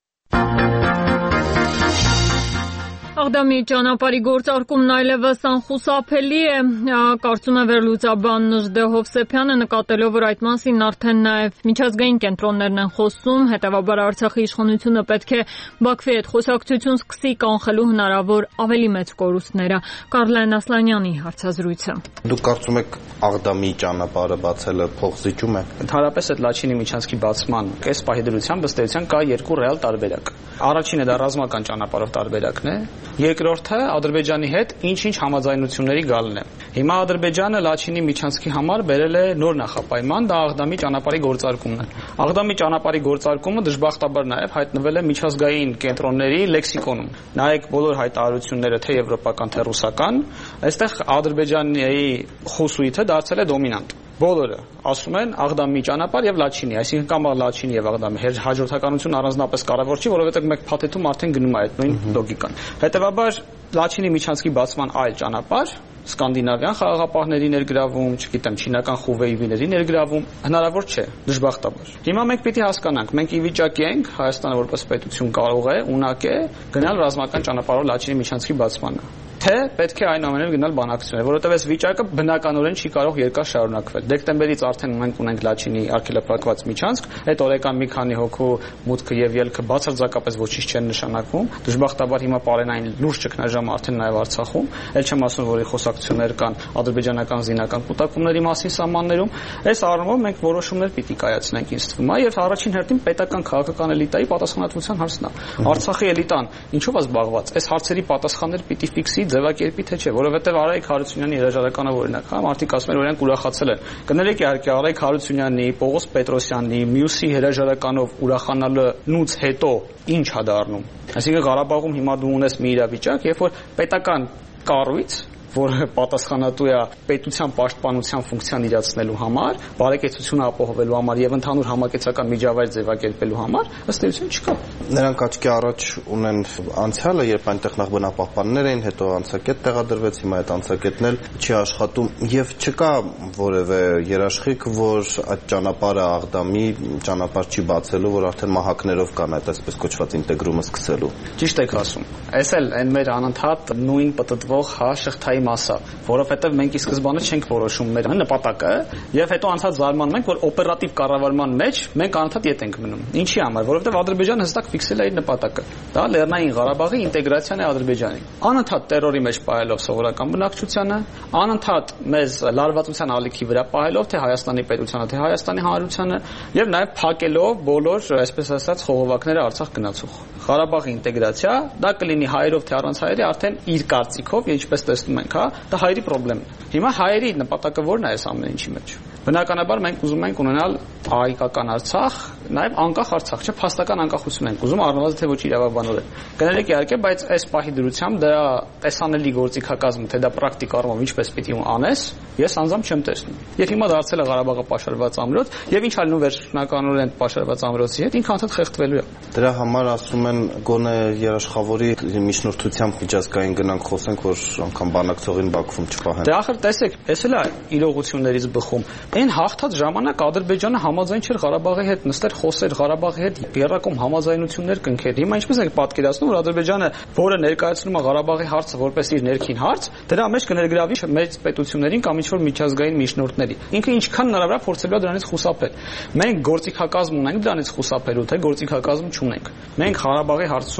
Աղդամի ճանապարհի գործարկումն այլևս անխուսափելի է, կարծում է վերլուծաբան Նժդե Հովսեփյանը, նկատելով, որ այդ մասին արդեն նաև միջազգային կենտրոններն են խոսում, հետևաբար Արցախի իշխանությունը պետք է Բաքվի հետ խոսակցություն սկսի կանխելու հնարավոր ավելի մեծ կորուստները։ Կարլեն Ասլանյանի հարցազրույցը։ Դուք կարծում եք Աղդամի ճանապարհը բացելը փոխզիջում է։ Ընդհանրապես այդ Լաչինի միջանցքի բացման այս պահի դրությամբ ըստ էության կա երկու ռեալ տարբերակ։ Առաջինը դա ռազմական ճանապարհով տարբերակն է, երկրորդը Ադրբեջանի հետ ինչ-ինչ համաձայնությունների գալն է։ Հիմա Ադրբեջանը Լաչինի միջանցքի համար բերել է նոր նախապայման, դա Աղդամի ճանապարհի գործարկումն է։ Աղդամի ճանապարհի գործարկումը դժբախտաբար նաև հայտնվել է միջազգային կենտրոնների լեքսիկոնում։ Նայեք բոլոր հայտարարությունները, թե եվրոպական, թե ռուսական, այստեղ Ադրբեջանի խոսույթը դարձել է դոմինանտ։ Բոլորը ասում են Աղդամի ճանապարհ եւ Լաչինի, այսինքն կամ Լաչինի եւ Աղդամի հաջորդականություն առանձնապես կարևոր չի, որովհետեւ մեկ փաթեթում արդեն գնում է այդ նույն լոգիկան։ Հետեւաբար Լաչինի միջանցքի բացման այլ ճանապարհ, սկանդինավյան խաղաղապահների ներգրավում, չգիտեմ, չինական խուվեյվիների ներգրավում հնարավոր չէ, դժբախտաբար։ Հիմա մենք պիտի հասկանանք, մենք ի վիճակի ենք, Հայաստանը որպես պետություն կարող է, ունակ է գնալ ռազմական ճանապարհով Լաչինի միջանցքի բացմանը։ Թե պետք է այնուամենայնիվ գնալ բանակցություններ, որովհետև այս վիճակը բնականորեն չի կարող երկար շարունակվել։ Դեկտեմբերից արդեն մենք ունենք Լաչինի արգելափակված միջանցք, այդ օրեկան մի քանի հոգու մուտքը եւ ելքը բացարձակապես ոչինչ չեն նշանակում։ Դժբախտաբար հիմա պարենային լուրջ ճգնաժամ արդեն նաեւ Արցախում, ել չեմ ասում, որ խոսակցություններ կան ադրբեջանական զինական կուտակումների մասին սահմաններում։ Այս առումով մենք որոշումներ պիտի կայացնենք, ինձ թվում է, եւ առաջին հերթին պետական քաղաքական էլիտայի պատասխանատվության հարցն է։ Արցախի էլիտան ինչով է զբաղված։ Այս հարցերի պատասխաններ պիտի ֆիքսի ձևակերպի թե չէ, որովհետև Արայիկ Հարությունյանի հրաժարականով օրինակ, հա, մարդիկ ասում են, որ իրանք ուրախացել են։ Կներեք իհարկե Արայիկ Հարությունյանի, Պողոս Պետրոսյանի, մյուսի հրաժարականով ուրախանալուց հետո ինչ է դառնում։ Այսինքն Ղարաբաղում հիմա դու ունես մի իրավիճակ, երբ որ պետական կառույց, որը պատասխանատու է պետության պաշտպանության ֆունկցիան իրացնելու համար, բարեկեցությունը ապահովելու համար եւ ընդհանուր համակեցական միջավայր ձևակերպելու համար, ըստ էության չկա։ Նրանք աչքի առաջ ունեն անցյալը, երբ այնտեղ նախ բնապահպաններ էին, հետո անցակետ տեղադրվեց, հիմա այդ անցակետն էլ չի աշխատում եւ չկա որևէ երաշխիք, որ այդ ճանապարհը Աղդամի ճանապարհ չի բացելու, որ արդեն մահակներով կան այդ այսպես կոչված ինտեգրումը սկսելու։ Ճիշտ եք ասում։ Այս էլ այն մեր անընդհատ նույն պտտվող հա շղթայի մասը, որովհետև մենք ի սկզբանե չենք որոշում մեր նպատակը եւ հետո անցած զարմանում ենք, որ օպերատիվ կառավարման մեջ մենք անընդհատ ետ ենք մնում։ Ինչի համար, որովհետև Ադրբեջանը հստակ ֆիքսել է իր նպատակը։ Դա Լեռնային Ղարաբաղի ինտեգրացիան է Ադրբեջանի։ Անընդհատ տերորի մեջ պահելով սովորական բնակչությանը, անընդհատ մեզ լարվածության ալիքի վրա պահելով թե Հայաստանի պետությանը, թե Հայաստանի հանրությանը եւ նաեւ փակելով բոլոր, այսպես ասած, խողովակները Արցախ գնացող։ Ղարաբաղի ինտեգրացիա դա կլինի հայերով թե առանց հայերի արդեն իր կարծիքով, ինչպես տեսնում ենք, հա, դա հայերի խնդիրն է։ Հիմա հայերի նպատակը ո՞րն է այս ամեն ինչի մեջ։ Բնականաբար մենք ուզում ենք ունենալ հայկական Արցախ, նաև անկախ Արցախ, չէ, փաստական անկախություն ենք ուզում, առնվազն թե ոչ իրավաբանորեն։ Կներեք իհարկե, բայց այս պահի դրությամբ դրա տեսանելի գործիքակազմը, թե դա պրակտիկ առումով ինչպես պիտի անես, ես անձամբ չեմ տեսնում։ Եվ հիմա դարձել է Ղարաբաղը պաշարված ամրոց, եւ ինչ ալնու վերջնականորեն պաշարված ամրոցի հետ ինքը անդադ խեղդվելու է։ Դրա համար ասում են գոնե երաշխավորի միջնորդությամբ միջազգային գնանք խոսենք, որ անգամ բանակցողին Բաքվում չպահեն։ Դե ախր տեսեք, էս էլ է իրողություններից բխում։ Այն հաղթած ժամանակ Ադրբեջանը համաձայն չէր Ղարաբաղի հետ նստեր խոսեր Ղարաբաղի հետ երրակում համաձայնություններ կնքեր։ Հիմա ինչպես եք պատկերացնում, որ Ադրբեջանը, որը ներկայացնում է Ղարաբաղի հարցը որպես իր ներքին հարց, դրա մեջ կներգրավի մեծ պետություններին կամ ինչ-որ միջազգային միջնորդների։ Ինքը ինչքան հնարավոր է փորձելու է դրանից խուսափել։ Մենք գործիքակազմ ունենք դրանից խուսափելու, թե գործիքակազմ չունենք։ Մենք Ղարաբաղի հարցում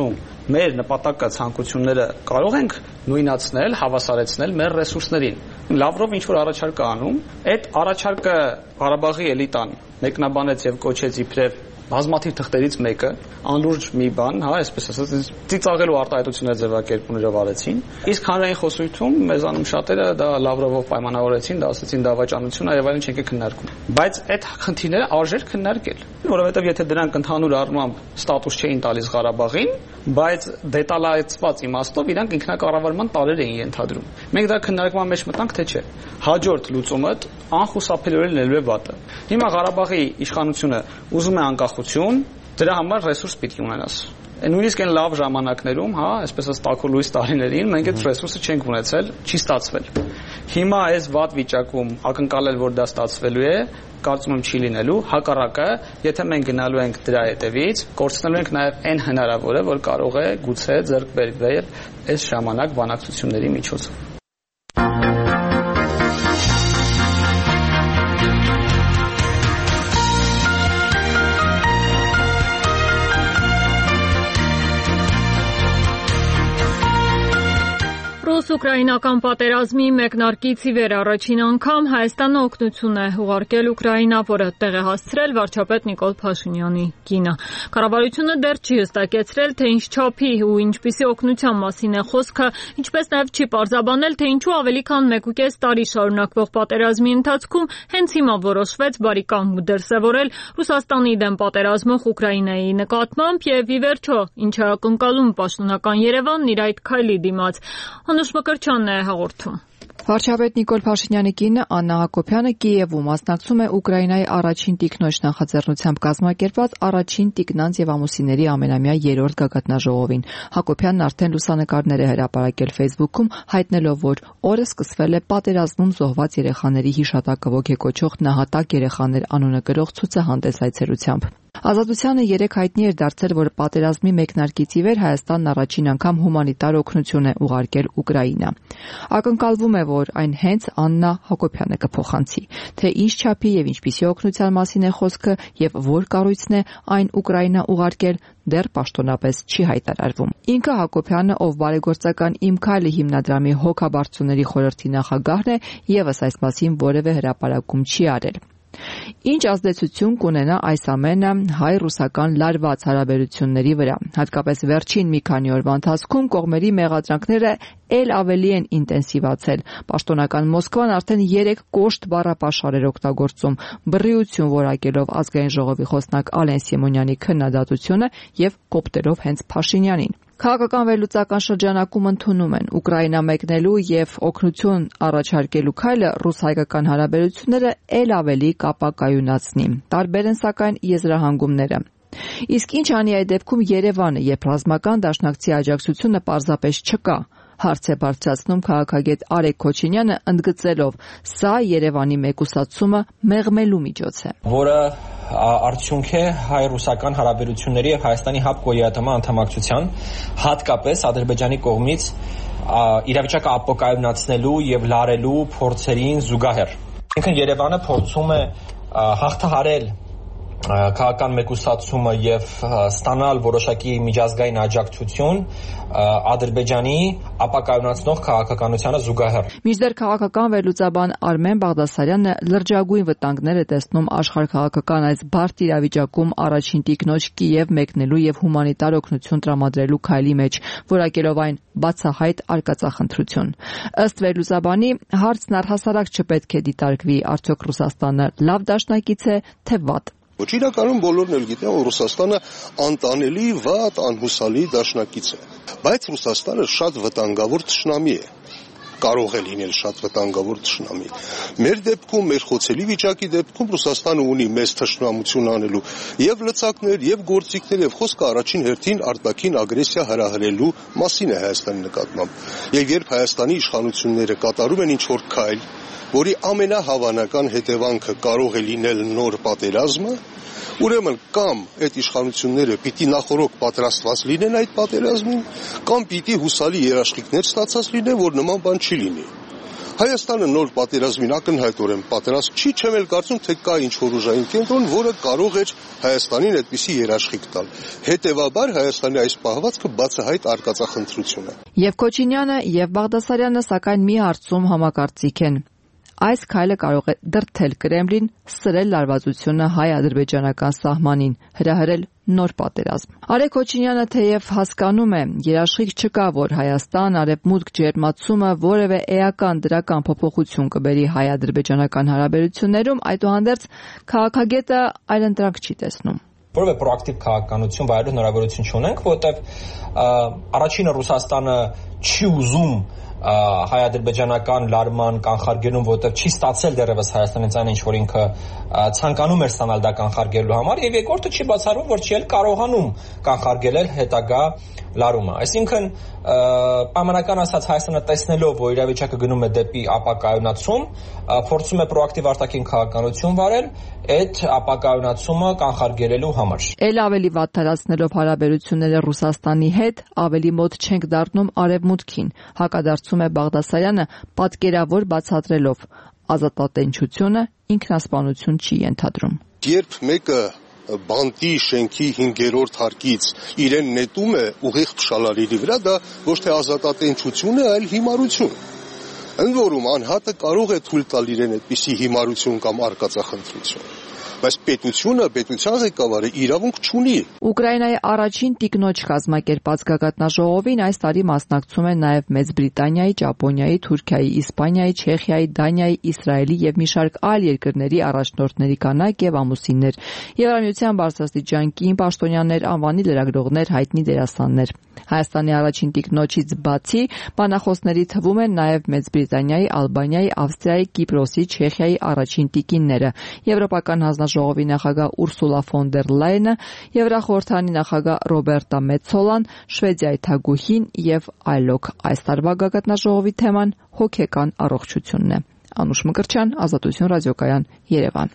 մեր նպատակը, ցանկությունները կարող ենք նույնացնել, հավասարեցնել մեր ռեսուրսներին։ Լավրով ինչ որ առաջարկ է անում, այդ առաջարկը Ղարաբաղի էլիտան մեկնաբանեց եւ կոչեց իբրև բազմաթիվ թղթերից մեկը, անլուրջ մի բան, հա, այսպես ասած, ծիծաղելու արտահայտություններ ձևակերպումներով արեցին։ Իսկ հանրային խոսույթում մեզանում շատերը դա Լավրովով պայմանավորեցին, դա ասեցին դավաճանություն է եւ այլն չենք քննարկում։ Բայց այդ խնդիրները արժեր քննարկել, որովհետեւ եթե դրանք ընդհանուր առմամբ ստատուս չէին տալիս Ղարաբաղին, բայց դետալացված իմաստով իրանք ինքնակառավարման տարեր էին ենթադրում։ Մենք դա քննարկման մեջ մտանք, թե չէ։ Հաջորդ լուծումը անխուսափելիորեն լելու է վատը։ Հիմա Ղարաբաղի իշխանությունը ուզում է անկախություն, դրա համար ռեսուրս պիտի ունենաս։ Նույնիսկ այն լավ ժամանակներում, հա, այսպես ասած տաքուլույս տարիներին մենք այդ ռեսուրսը չենք ունեցել, չի ստացվել։ Հիմա այս վատ վիճակում ակնկալել, որ դա ստացվելու է, կարծում եմ չի լինելու, հակառակը, եթե մենք գնալու ենք դրա հետևից, կորցնելու ենք նաև այն հնարավորը, որ կարող է գուցե ձեռք բերվել այս ժամանակ բանակցությունների միջոցով։ Ռուս-ուկրաինական պատերազմի մեկնարկից ի վեր առաջին անգամ Հայաստանը օգնություն է ուղարկել Ուկրաինա, որը տեղ է հասցրել վարչապետ Նիկոլ Փաշինյանի կինը։ Կառավարությունը դեռ չի հստակեցրել, թե ինչ չափի ու ինչպիսի օգնության մասին է խոսքը, ինչպես նաև չի պարզաբանել, թե ինչու ավելի քան մեկուկես տարի շարունակվող պատերազմի ընթացքում հենց հիմա որոշվեց բարիկամք դրսևորել Ռուսաստանի դեմ պատերազմող Ուկրաինայի նկատմամբ եւ ի վերջո ինչ է ակնկալում պաշտոնական Երևանն իր այդ քայլի դիմաց։ Անուշ Մկրտչյանն է հաղորդում։ Վարչապետ Նիկոլ Փաշինյանի կինը Աննա Հակոբյանը Կիևում մասնակցում է Ուկրաինայի առաջին տիկնոջ նախաձեռնությամբ կազմակերպված առաջին տիկնանց եւ ամուսինների ամենամյա երրորդ գագաթնաժողովին։ Հակոբյանն արդեն լուսանկարներ է հրապարակել Facebook-ում, հայտնելով, որ օրը սկսվել է պատերազմում զոհված երեխաների հիշատակը ոգեկոչող նահատակ երեխաներ անունը կրող ցուցահանդես այցելությամբ։ Ազատությանը երեք հայտնի էր դարձել, որ պատերազմի մեկնարկից ի վեր Հայաստանն առաջին անգամ հումանիտար օգնություն է ուղարկել Ուկրաինա։ Ակնկալվում է, որ այն հենց Աննա Հակոբյանը կփոխանցի, թե ինչ չափի եւ ինչպիսի օգնության մասին է խոսքը եւ որ կառույցն է այն Ուկրաինա ուղարկել, դեռ պաշտոնապես չի հայտարարվում։ Ինքը Հակոբյանը, ով բարեգործական Իմ քայլը հիմնադրամի հոգաբարձուների խորհրդի նախագահն է, եւս այս մասին որևէ հրապարակում չի արել։ Ինչ ազդեցություն կունենա այս ամենը հայ-ռուսական լարված հարաբերությունների վրա, հատկապես վերջին մի քանի օրվա ընթացքում կողմերի մեղադրանքները ել ավելի են ինտենսիվացել։ Պաշտոնական Մոսկվան արդեն երեք կոշտ բառապաշար էր օգտագործում, բռիություն որակելով ազգային ժողովի խոսնակ Ալեն Սիմոնյանի քննադատությունը եւ կոպտերով հենց Փաշինյանին։ Քաղաքական վերլուծական շրջանակում ընդունում են Ուկրաինա մեկնելու եւ օգնություն առաջարկելու քայլը ռուս-հայկական հարաբերությունները ել ավելի կապակայունացնի։ Տարբեր են սակայն եզրահանգումները։ Իսկ ինչ անի այդ դեպքում Երևանը, երբ ռազմական դաշնակցի աջակցությունը պարզապես չկա, հարց է բարձրացնում քաղաքագետ Արեգ Քոչինյանը, ընդգծելով, սա Երևանի մեկուսացումը մեղմելու միջոց է, որը արդյունք է հայ-ռուսական հարաբերությունների եւ Հայաստանի հապկոյատման անդամակցության, հատկապես Ադրբեջանի կողմից իրավիճակը ապոկայունացնելու եւ լարելու փորձերին զուգահեռ։ Ինքն Երևանը փորձում է հաղթահարել քաղաքական մեկուսացումը եւ ստանալ որոշակի միջազգային աջակցություն Ադրբեջանի ապակայունացնող քաղաքականությանը զուգահեռ։ Մինչդեռ քաղաքական վերլուծաբան Արմեն Բաղդասարյանը լրջագույն վտանգներ է տեսնում աշխարհքաղաքական այս բարդ իրավիճակում առաջին տիկնոջ Կիև մեկնելու եւ հումանիտար օգնություն տրամադրելու քայլի մեջ, որակելով այն բացահայտ արկածախնդրություն։ Ըստ վերլուծաբանի, հարցն առհասարակ չպետք է դիտարկվի, արդյոք Ռուսաստանը լավ դաշնակից է, թե վատ։ Ոչ իրականում բոլորն էլ գիտեն, որ Ռուսաստանը անտանելի, վատ, անհուսալի դաշնակից է, բայց Ռուսաստանը շատ վտանգավոր թշնամի է, կարող է լինել շատ վտանգավոր թշնամի։ Մեր դեպքում, մեր խոցելի վիճակի դեպքում Ռուսաստանը ունի մեծ թշնամություն անելու եւ լծակներ, եւ գործիքներ, եւ խոսքը առաջին հերթին արտաքին ագրեսիա հրահրելու մասին է Հայաստանի նկատմամբ։ Եվ երբ Հայաստանի իշխանությունները կատարում են ինչ-որ քայլ, որի ամենահավանական հետևանքը կարող է լինել նոր պատերազմը, ուրեմն կամ այդ իշխանությունները պիտի նախորոք պատրաստված լինեն այդ պատերազմին, կամ պիտի հուսալի երաշխիքներ ստացած լինեն, որ նման բան չի լինի։ Հայաստանը նոր պատերազմին ակնհայտորեն պատրաստ չի, չեմ էլ կարծում, թե կա ինչ-որ ուժային կենտրոն, որը կարող էր Հայաստանին այդպիսի երաշխիք տալ։ Հետևաբար Հայաստանի այս պահվածքը բացահայտ արկածախնդրություն է։ Եվ Քոչինյանը, եւ Բաղդասարյանը սակայն մի հարցում համակարծիք են։ Այս քայլը կարող է դրդել Կրեմլին սրել լարվածությունը հայ-ադրբեջանական սահմանին, հրահրել նոր պատերազմ։ Արեգ Քոչինյանը թեև հասկանում է, երաշխիք չկա, որ Հայաստան-Արևմուտք ջերմացումը որևէ էական դրական փոփոխություն կբերի հայ-ադրբեջանական հարաբերություններում, այդուհանդերձ քաղաքագետը այլընտրանք չի տեսնում։ Որևէ պրոակտիվ քաղաքականություն վայելելու հնարավորություն չունենք, որովհետև առաջինը Ռուսաստանը չի ուզում հայ-ադրբեջանական լարման կանխարգելում, որովհետև չի ստացել դեռևս Հայաստանից այն ինչ որ ինքը ցանկանում էր ստանալ դա կանխարգելելու համար, եւ երկրորդը չի բացառվում, որ չի էլ կարողանում կանխարգելել հետագա լարումը։ Այսինքն պայմանական ասած Հայաստանը տեսնելով, որ իրավիճակը գնում է դեպի ապակայունացում, փորձում է պրոակտիվ արտաքին քաղաքականություն վարել այդ ապակայունացումը կանխարգելելու համար։ Էլ ավելի վատ թարացնելով հարաբերությունները Ռուսաստանի հետ, ավելի մոտ չենք դառնում Արևմուտքին, հակադարձում է Բաղդասարյանը, պատկերավոր բացատրելով ազատատենչությունը ինքնասպանություն չի ենթադրում։ Երբ մեկը բանտի շենքի հինգերորդ հարկից իրեն նետում է ուղիղ փշալարերի վրա, դա ոչ թե ազատատենչություն է, այլ հիմարություն։ Ընդ որում անհատը կարող է թույլ տալ իրեն այդպիսի հիմարություն կամ արկածախնդրություն, բայց պետությունը, պետության ղեկավարը իրավունք չունի։ Ուկրաինայի առաջին տիկնոջ կազմակերպած գագաթնաժողովին այս տարի մասնակցում են նաև Մեծ Բրիտանիայի, Ճապոնիայի, Թուրքիայի, Իսպանիայի, Չեխիայի, Դանիայի, Իսրայելի եւ մի շարք այլ երկրների առաջնորդների կանայք եւ ամուսիններ, Եվրամիության բարձրաստիճան կին պաշտոնյաներ, անվանի լրագրողներ, հայտնի դերասաններ։ Հայաստանի առաջին տիկնոջից բացի բանախոսների թվում են նաև Մեծ Բրիտանիայի, Ալբանիայի, Ավստրիայի, Կիպրոսի, Չեխիայի առաջին տիկինները, Եվրոպական հանձնաժողովի նախագահ Ուրսուլա ֆոն դեր Լայենը, Եվրախորհրդանի նախագահ Ռոբերտա Մեցոլան, Շվեդիայի թագուհին եւ այլոք։ Այս տարվա գագաթնաժողովի թեման հոգեկան առողջությունն է։ Անուշ Մկրտչյան, Ազատություն ռադիոկայան, Երևան։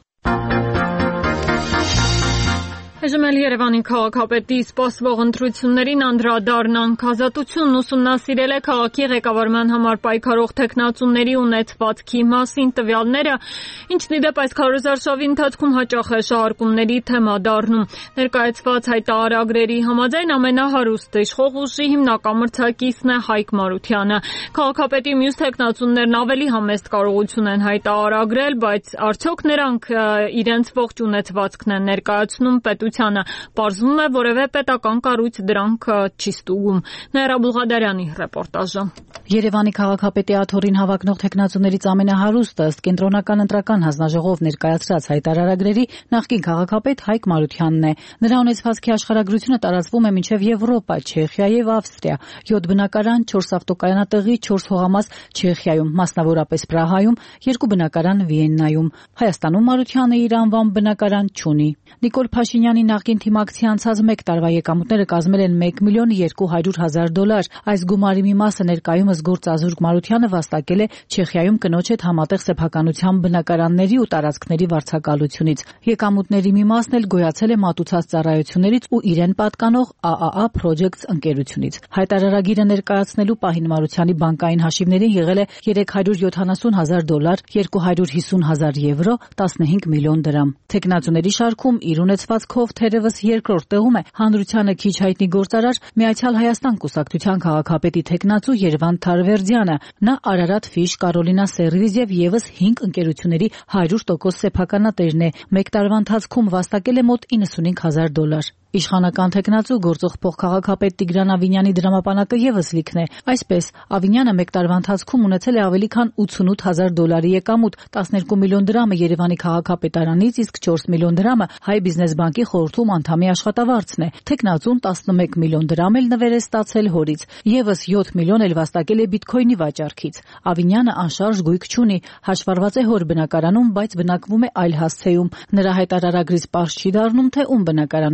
Այժմ էլ Երևանի քաղաքապետի սպասվող ընտրություններին անդրադառնանք։ Ազատությունն ուսումնասիրել է քաղաքի ղեկավարման համար պայքարող թեկնածուների ունեցվածքի մասին տվյալները, ինչն ի դեպ այս քարոզարշավի ընթացքում հաճախ է շահարկումների թեմա դառնում։ Ներկայացված հայտարարագրերի համաձայն ամենահարուստ իշխող ուժի հիմնական մրցակիցն է Հայկ Մարությանը։ Քաղաքապետի մյուս թեկնածուներն ավելի համեստ կարողություն են հայտարարագրել, բայց արդյոք նրանք իրենց ողջ ունեցվածքն են ներկայացնում պետության Պարզվում է, որևէ պետական կառույց դրանք չի ստուգում։ Նաիրա Բուլղադարյանի ռեպորտաժը։ Երևանի քաղաքապետի աթոռին հավակնող թեկնածուներից ամենահարուստը ըստ կենտրոնական ընտրական հանձնաժողով ներկայացրած հայտարարագրերի նախկին քաղաքապետ Հայկ Մարությանն է։ Նրա ունեցվածքի աշխարհագրությունը տարածվում է մինչև Եվրոպա, Չեխիա եւ Ավստրիա։ յոթ բնակարան, չորս ավտոկայանատեղի, չորս հողամաս Չեխիայում, մասնավորապես Պրահայում, երկու բնակարան Վիեննայում։ Հայաստանում Մարությանը իր անվան բնակարան չունի։ Նիկոլ Փաշինյանի նախկին թիմակցի անցած մեկ տարվա եկամուտները կազմել են մեկ միլիոն երկու հարյուր հազար դոլար։ Այս գումարի մի մասը ներկայումս գործազուրկ Մարությանը վաստակել է Չեխիայում կնոջ հետ համատեղ սեփականության բնակարանների ու տարածքների վարձակալությունից։ Եկամուտների մի մասն էլ գոյացել է մատուցած ծառայություններից ու իրեն պատկանող A A A Projects ընկերությունից։ Հայտարարագիրը ներկայացնելու պահին Մարությանի բանկային հաշիվներին եղել է երեք հարյուր յոթանասուն հազար դոլար, երկու հարյուր հիսուն հազար եվրո, տասնհինգ միլիոն դրամ։ Թեկնածուների շարքում իր ունեցվածքով թերևս երկրորդ տեղում է հանրությանը քիչ հայտնի գործարար Միացյալ Հայաստան կուսակցության քաղաքապետի թեկնածու Երվանդ Թարվերդյանը։ Նա Արարատ Ֆիշ, Կարոլինա Սերվիզ եւ եւս հինգ ընկերությունների հարյուր տոկոս սեփականատերն է։ Մեկ տարվա ընթացքում վաստակել է մոտ իննսունհինգ հազար դոլար։ Իշխանական թեկնածու գործող փոխքաղաքապետ Տիգրան Ավինյանի դրամապանակը եւս լիքն է։ Այսպես, Ավինյանը մեկ տարվա ընթացքում ունեցել է ավելի քան ութսունութ հազար դոլարի եկամուտ, տասներկու միլիոն դրամը Երևանի քաղաքապետարանից, իսկ չորս միլիոն դրամը Հայ բիզնես բանկի խորհրդում անդամի աշխատավարձն է։ Թեկնածուն տասնմեկ միլիոն դրամ էլ նվեր է ստացել հորից։ Եվս յոթ միլիոն էլ վաստակել է բիթքոյնի վաճառքից։ Ավինյանը անշարժ գույք չունի, հաշվառված է հոր բնակարանում, բայց բնակվում է այլ հասցեում։ Նրա հայտարարագրից պարզ չի դառնում, թե ում բնակարանում է բնակվում։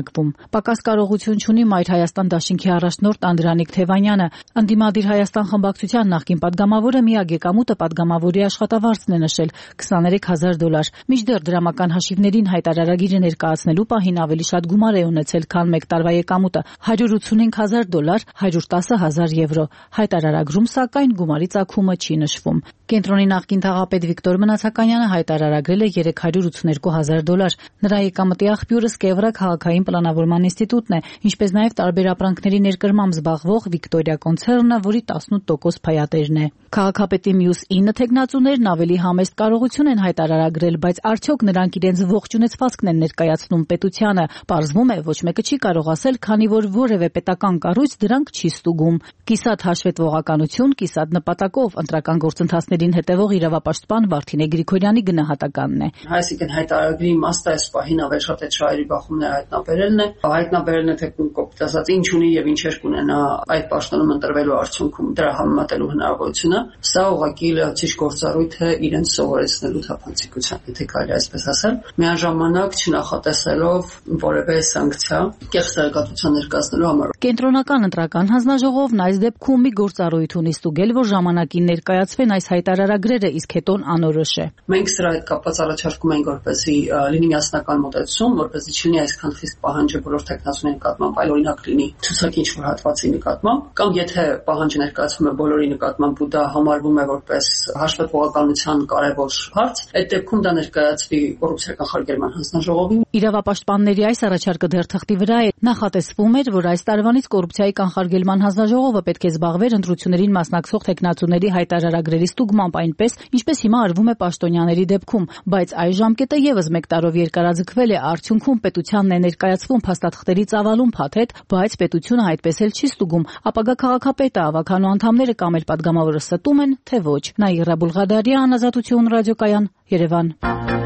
շարունակվում։ Պակաս կարողություն չունի Մայր Հայաստան դաշինքի առաջնորդ Անդրանիկ Թևանյանը։ Ընդդիմադիր Հայաստան խմբակցության նախկին падգամավորը միակ եկամուտը падգամավորի աշխատավարձն է նշել քսաներեք հազար դոլար։ Մինչդեռ դրամական հաշիվներին հայտարարագիրը ներկայացնելու պահին ավելի շատ գումար է ունեցել, քան մեկ տարվա եկամուտը՝ հարյուր ութսունհինգ հազար դոլար, հարյուր տասը հազար եվրո։ Հայտարարագրում, սակայն, գումարի ծագումը չի նշվում։ Կենտրոնի նախկին թաղապետ Վիկտոր Մնացականյանը հայտարարագրել է երեք հարյուր ութսուներկու հազար դոլար։ Նրա եկամտի աղբյուրը Սկևրա քաղաքային պլանավորման ինստիտուտն է, ինչպես նաև տարբեր ապրանքների ներկրմամբ զբաղվող Վիկտորիա կոնցեռնը, որի տասնութ տոկոս փայատերն է։ Քաղաքապետի մյուս ինը թեկնածուներն ավելի համեստ կարողություն են հայտարարագրել, բայց արդյոք նրանք իրենց ողջ ունեցվածքն են ներկայացնում պետությանը։ Պարզվում է, ոչ մեկը չի կարող ասել, քանի որ որևէ պետական կառույց դրանք չի ստուգում։ Կիսատ հաշվետվողականություն, կիսատ նպատակով ընտրական գործընթացներին հետևող իրավապաշտպան Վարդինե Գրիգորյանի գնահատականն է։ Այսինքն հայտարարագրի իմաստը այս պահին ավելի շատ այդ շահերի բախումները հայտնաբերելն է, հայտնաբերելն է թե կոպիտ ասած ինչ ունի եւ ինչեր կունենա այդ պաշտոնում ընտրվելու արդյունքում դրա համեմատելու հնարավորությունը։ Սա ուղղակի լրացիչ գործառույթ է իրենց սովորեցնելու թափանցիկության, եթե կարելի այսպես ասել, միաժամանակ չնախատեսելով որևէ սանկցիա կեղծ զարգացության ներկայացնելու համար։ Կենտրոնական ընտրական հանձնաժողովն այս դեպքում մի գործառույթ ունի ստուգել, որ ժամանակին ներկայացվեն այս հայտարարագրերը, իսկ հետոն անորոշ է։ Մենք սրա հետ կապված առաջարկում ենք, որպեսզի լինի միասնական մոտեցում, որպեսզի չլինի այսքան խիստ պահանջը բոլոր տեխնացուների նկատմամբ, այլ օրինակ լինի ցուցակի ինչ-որ հատվածի նկատմամբ, կամ եթե պահանջը ներկայացվում է բոլորի նկատմամբ ու դա համարվում է որպես հաշվետվողականության կարևոր հարց, այդ դեպքում դա ներկայացվի կոռուպցիա կանխարգելման հանձնաժողովին։ Իրավապաշտպանների այս առաջարկը դեռ թղթի վրա է։ Նախատեսվում էր, որ այս տարվանից կոռուպցիայի կանխարգելման հանձնաժողովը պետք է զբաղվեր ընտրություններին մասնակցող տեխնացուների հայտարարագրերի ստուգմամբ այնպես, ինչպես հիմա արվում է պաշտոնյաների դեպքում, բայց այս ժամկետը եւս մեկ տարով երկարաձգվել է, արդյունքում պետությանն է ներկայացվում փաստաթղթերի ծավալուն փաթեթ, բայց պետությունը այդպես էլ չի ստուգում։ Ապագա քաղաքապետը, ավականու անդամները կամ էլ падգամավորը ստում են, թե ոչ։ Նաիրա Բուլղադարյան, Ազատություն ռադիոկայան, Երևան։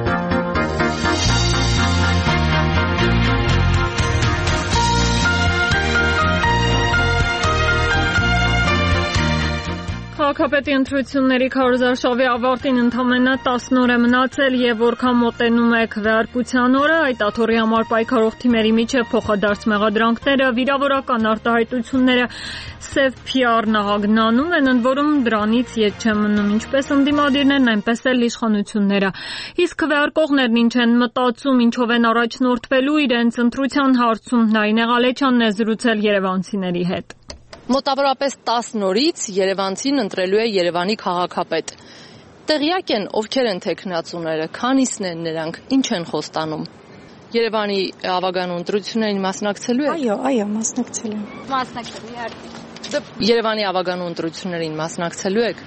Քաղաքապետի ընտրությունների քարոզարշավի ավարտին ընդամենը տասն օր է մնացել եւ որքան մոտենում է քվեարկության օրը, այդ աթոռի համար պայքարող թիմերի միջև փոխադարձ մեղադրանքները, վիրավորական արտահայտությունները սև փի ար նահագնանում են, ընդ որում դրանից ետ չեն մնում ինչպես ընդդիմադիրներն, այնպես էլ իշխանությունները։ Իսկ քվեարկողներն ինչ են մտածում, ինչով են առաջնորդվելու իրենց ընտրության հարցում, Նարինե Ղալեչյանն է զրուցել երևանցիների հետ։ Մոտավորապես տասն օրից Երևանցին ընտրելու է Երևանի քաղաքապետ։ Տեղյակ են ովքեր են տեխնացուները, քանիսն են նրանք, ինչ են խոստանում։ Երևանի ավագանու ընտրություններին մասնակցելու եք։ Այո, այո, մասնակցել եմ։ Մասնակցելու եք։ Երևանի ավագանու ընտրություններին մասնակցելու եք։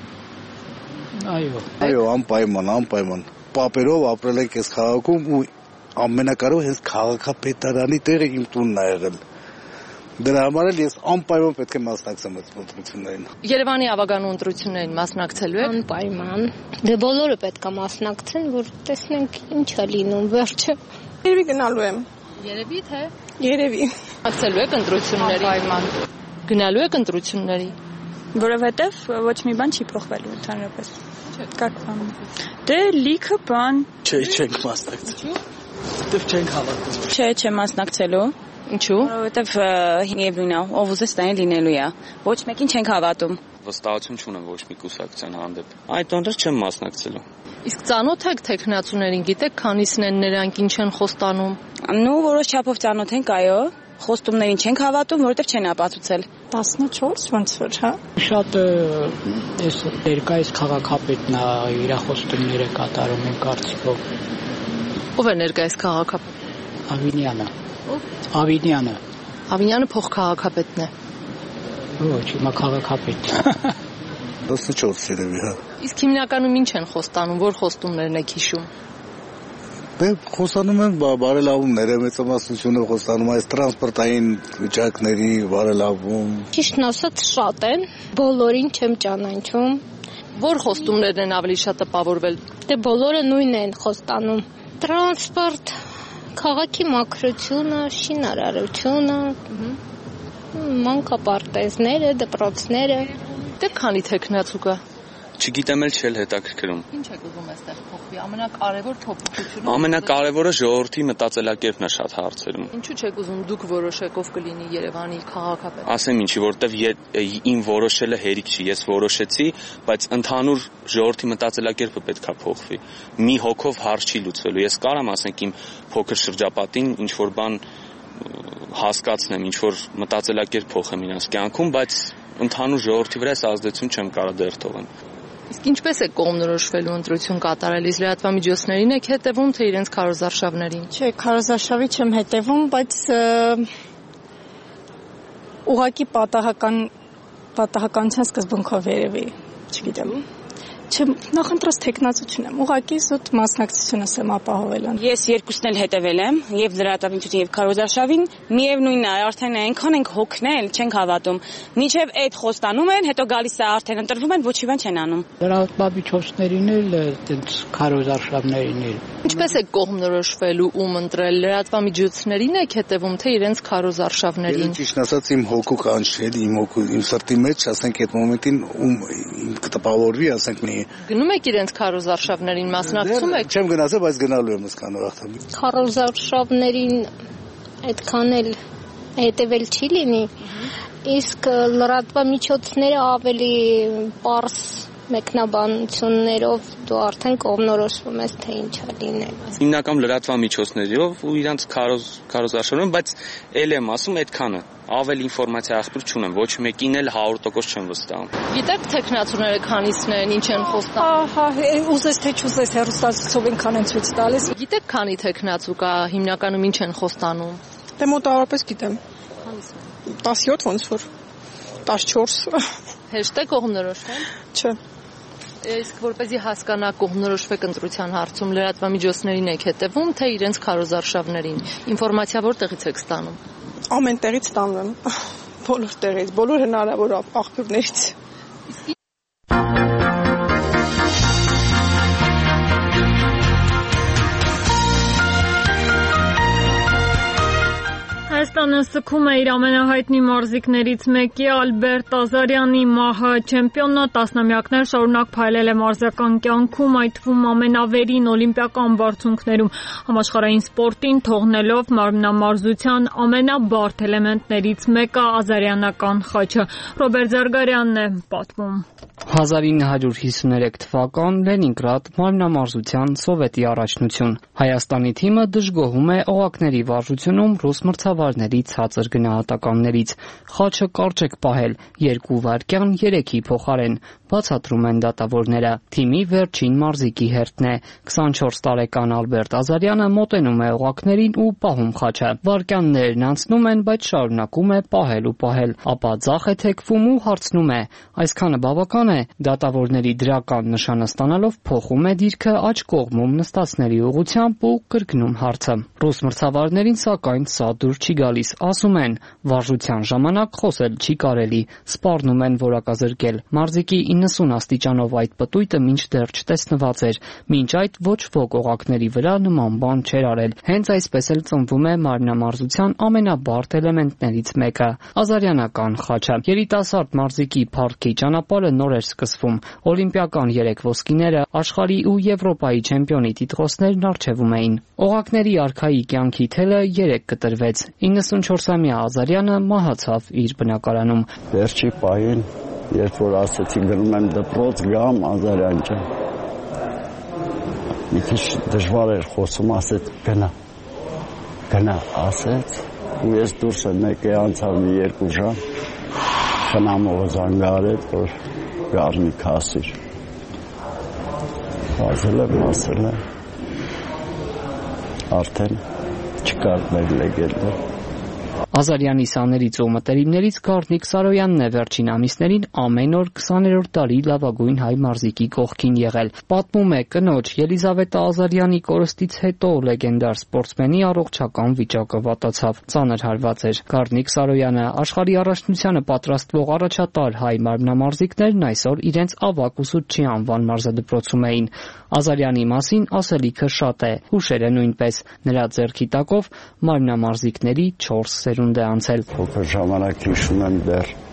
Այո։ Այո, անպայման, անպայման։ Պապերով ապրել ենք այս քաղաքում ու ամենակարևորը հենց քաղաքապետարանի տեղը իմ տունն ա եղել։ Դրա համար էլ ես անպայման պետք է մասնակցեմ այդ ընտրություններին։ Երևանի ավագանու ընտրություններին մասնակցելու եք։ Անպայման։ Դե բոլորը պետք է մասնակցեն, որ տեսնենք ինչ է լինում վերջը։ Երևի գնալու եմ։ Երևի թե։ Երևի։ Մասնակցելու եք ընտրությունների։ Անպայման։ Գնալու եք ընտրությունների։ Որովհետև ոչ մի բան չի փոխվելու ընդհանրապես։ Կակ բան։ Դե լիքը բան։ Չէ, չենք մասնակցելու։ Դե չենք հավատում։ Չէ, չեմ մասնակցելու։ Ինչու՞։ Որովհետև միևնույն է, ով ուզես դա լինելու է։ Ոչ մեկին չենք հավատում։ Վստահություն չունեմ ոչ մի կուսակցության հանդեպ։ Այդ օրը չեմ մասնակցելու։ Իսկ ծանոթ եք տեխնացուներին, գիտեք քանիսն են նրանք, ինչ են խոստանում։ Նու որոշ չափով ծանոթ ենք, այո։ Խոստումներին չենք հավատում, որովհետև չեն ապացուցել։ տասնչորս ոնց որ, հա։ Շատ էս ներկայիս քաղաքապետն է իր խոստումները կատարում են կարծիքով։ Ո՞վ է ներկայիս քաղաքապետ։ Ավինյանը։ Ավինյանը։ Ավինյանը փոխքաղաքապետն է։ Ոչ, հիմա քաղաքապետ։ տասնչորս երևի, հա։ Իսկ հիմնականում ինչ են խոստանում, որ խոստումներն եք հիշում։ Դե խոսանում են բարելավումները, մեծամասնությունը խոստանում այս տրանսպորտային վիճակների բարելավում։ Ճիշտն ասած շատ են, բոլորին չեմ ճանաչում։ Որ խոստումներն են ավելի շատ տպավորվել։ Դե բոլորը նույնն են խոստանում։ Տրանսպորտ, քաղաքի մաքրությունը, շինարարությունը, մանկապարտեզները, դպրոցները։ Դե քանի տեխնացու կա։ Չգիտեմ էլ չել հետաքրքրում։ Ինչ եք ուզում այստեղ փոխվի։ Ամենակարևոր փոփոխությունը Ամենակարևորը ժողովրդի մտածելակերպն է շատ հարցերում։ Ինչու չեք ուզում դուք որոշեք ով կլինի Երևանի քաղաքապետ։ Ասեմ ինչի, որովհետև իմ որոշելը հերիք չի, ես որոշեցի, բայց ընդհանուր ժողովրդի մտածելակերպը պետքա փոխվի։ Մի հոգով հարց չի լուծվելու։ Ես կարամ ասենք իմ փոքր շրջապատին ինչ որ բան հասկացնեմ, ինչ որ մտածելակերպ փոխեմ իրենց կյանքում, բայց ընդհանուր ժողովրդի վրա այս ազդեցություն չեմ կարող դեռ թողեմ։ Իսկ ինչպես է կողմնորոշվելու ընտրություն կատարելիս լրատվամիջոցներին եք հետևում, թե իրենց քարոզարշավներին։ Չէ, քարոզարշավի չեմ հետևում, բայց ուղղակի պատահական պատահականության սկզբունքով երևի, չգիտեմ։ Նախընտրած տեխնացություն եմ, ուղղակի զուտ մասնակցությունս եմ ապահովել։ Ես երկուսն էլ հետևել եմ, եւ լրատվամիջոցին եւ քարոզարշավին, միևնույնն է, արդեն այնքան ենք հոգնել, չենք հավատում։ Մինչեւ այդ խոստանում են, հետո գալիս է արդեն ընտրվում են, ոչի բան չեն անում։ Լրատվամիջոցներին էլ, այդպես քարոզարշավներին էլ։ Ինչպես է կողմնորոշվելու ում ընտրել լրատվամիջոցներին եք հետևում, թե իրենց քարոզարշավներին։ Ճիշտ ասած իմ հոգու կանչել, իմ հոգու, իմ սրտի մեջ, ասենք այդ մոմենտին ում կտպավորվի, ասենք մի Գնում եք իրենց քարոզարշավներին, մասնակցում եք։ Չեմ գնացել, բայց գնալու եմ ասկանոր ախտամ։ Քարոզարշավներին այդքան էլ հետևել չի լինի, իսկ լրատվամիջոցները ավելի պարզ մեկնաբանություններով դու արդեն կողմնորոշվում ես, թե ինչ է լինել։ Հիմնական լրատվամիջոցներով ու իրանց քարոզարշավներով, բայց ել եմ ասում այդքանը։ Ավելի ինֆորմացիա աղբյուր չունեմ, ոչ մեկին էլ հարյուր տոկոս չեմ վստահում։ Գիտեք տեխնացուները քանիսն են, ինչ են խոստանում։ Ահա, ուզես թե չուզես հեռուստացույցով ինքան են ցույց տալիս։ Գիտեք քանի տեխնացու կա, հիմնականում ինչ են խոստանում։ Դե մոտավորապես գիտեմ։ տասնյոթ ոնց որ տասնչորս։ Հեշտ է կողմնորոշվել։ Չէ։ Իսկ որպեսզի հասկանա կողմնորոշվեք ընտրության հարցում լրատվամիջոցներին եք հետևում, թե իրենց քարոզարշավներին։ Ինֆորմացիա որտեղից եք ստանում։ Ամեն տեղից ստանում, բոլոր տեղից, բոլոր հնարավոր աղբյուրներից։ Հայաստանը սգում է իր ամենահայտնի մարզիկներից մեկի Ալբերտ Ազարյանի մահը։ Չեմպիոնը տասնամյակներ շարունակ փայլել է մարզական կյանքում, այդ թվում ամենավերին օլիմպիական բարձունքներում, համաշխարհային սպորտին թողնելով մարմնամարզության ամենաբարդ էլեմենտներից մեկը ազարյանական խաչը։ Ռոբերտ Զարգարյանն է պատմում։ հազար ինը հարյուր հիսուներեք թվական Լենինգրադ մարմնամարզության սովետի առաջնություն։ Հայաստանի թիմը դժգոհում է օղակների վարժությունում ռուս մրցավարների ցածր գնահատականներից։ Խաչը կարճ է պահել երկու վայրկյան երեքի փոխարեն, բացատրում են դատավորները։ Թիմի վերջին մարզիկի հերթն է։ քսանչորս տարեկան Ալբերտ Ազարյանը մոտենում է օղակներին ու պահում խաչը։ Վայրկյաններն անցնում են, բայց շարունակում է պահել ու պահել, ապա ձախ է թեքվում ու հարցնում է. այսքանը բավական է։ Դատավորների դրական նշանը ստանալով փոխում է դիրքը աջ կողմում նստածների ուղղությամբ ու կրկնում հարցը։ Ռուս մրցավարներին սակայն սա դուր չի գալիս, ասում են, վարժության ժամանակ խոսել չի կարելի, սպառնում են որակազրկել։ Մարզիկի իննսուն աստիճանով այդ պտույտը մինչդեռ չտեսնված էր, մինչ այդ ոչ ոք օղակների վրա նման բան չէր արել։ Հենց այսպես էլ ծնվում է մարմնամարզության ամենաբարդ էլեմենտներից մեկը՝ ազարյանական խաչը։ Երիտասարդ մարզիկի փառքի ճանապարհը նոր էր սկսվում։ Օլիմպիական երեք ոսկիները, աշխարհի ու Եվրոպայի չեմպիոնի տիտղոսներն առջևում էին։ Օղակների արքայի կյանքի թելը երեք կտրվեց։ իննսունչորսամյա Ազարյանը մահացավ իր բնակարանում։ Վերջի պահին, երբ որ ասեցի գնում եմ դպրոց, գամ Ազարյան ջան։ Մի քիչ դժվար էր խոսում, ասեց գնա։ Գնա, ասեց, ու ես դուրս եմ եկել, անցավ մի երկու ժամ։ Խնամողը զանգարեց, որ գարնի քասիր։ Ասել եմ, ասել եմ, արդեն չկար մեր լեգենդը։ Ազարյանի սաներից ու մտերիմներից Գառնիկ Սարոյանն է վերջին ամիսներին ամեն օր քսաներորդ դարի լավագույն հայ մարզիկի կողքին եղել։ Պատմում է կնոջ Ելիզավետա Ազարյանի կորստից հետո լեգենդար սպորտսմենի առողջական վիճակը վատացավ, ծանր հարված էր։ Գառնիկ Սարոյանը աշխարհի առաջնությանը պատրաստվող առաջատար հայ մարմնամարզիկներն այսօր իրենց ավագ ուսուցչի անվան մարզադպրոցում էին։ Ազարյանի մասին ասելիքը շատ է, հուշերը նույնպես։ Նրա ձեռքի տակով մարմնամարզիկների չորս սերունդ է անցել։ Փոքր ժամանակ հիշում եմ դեռ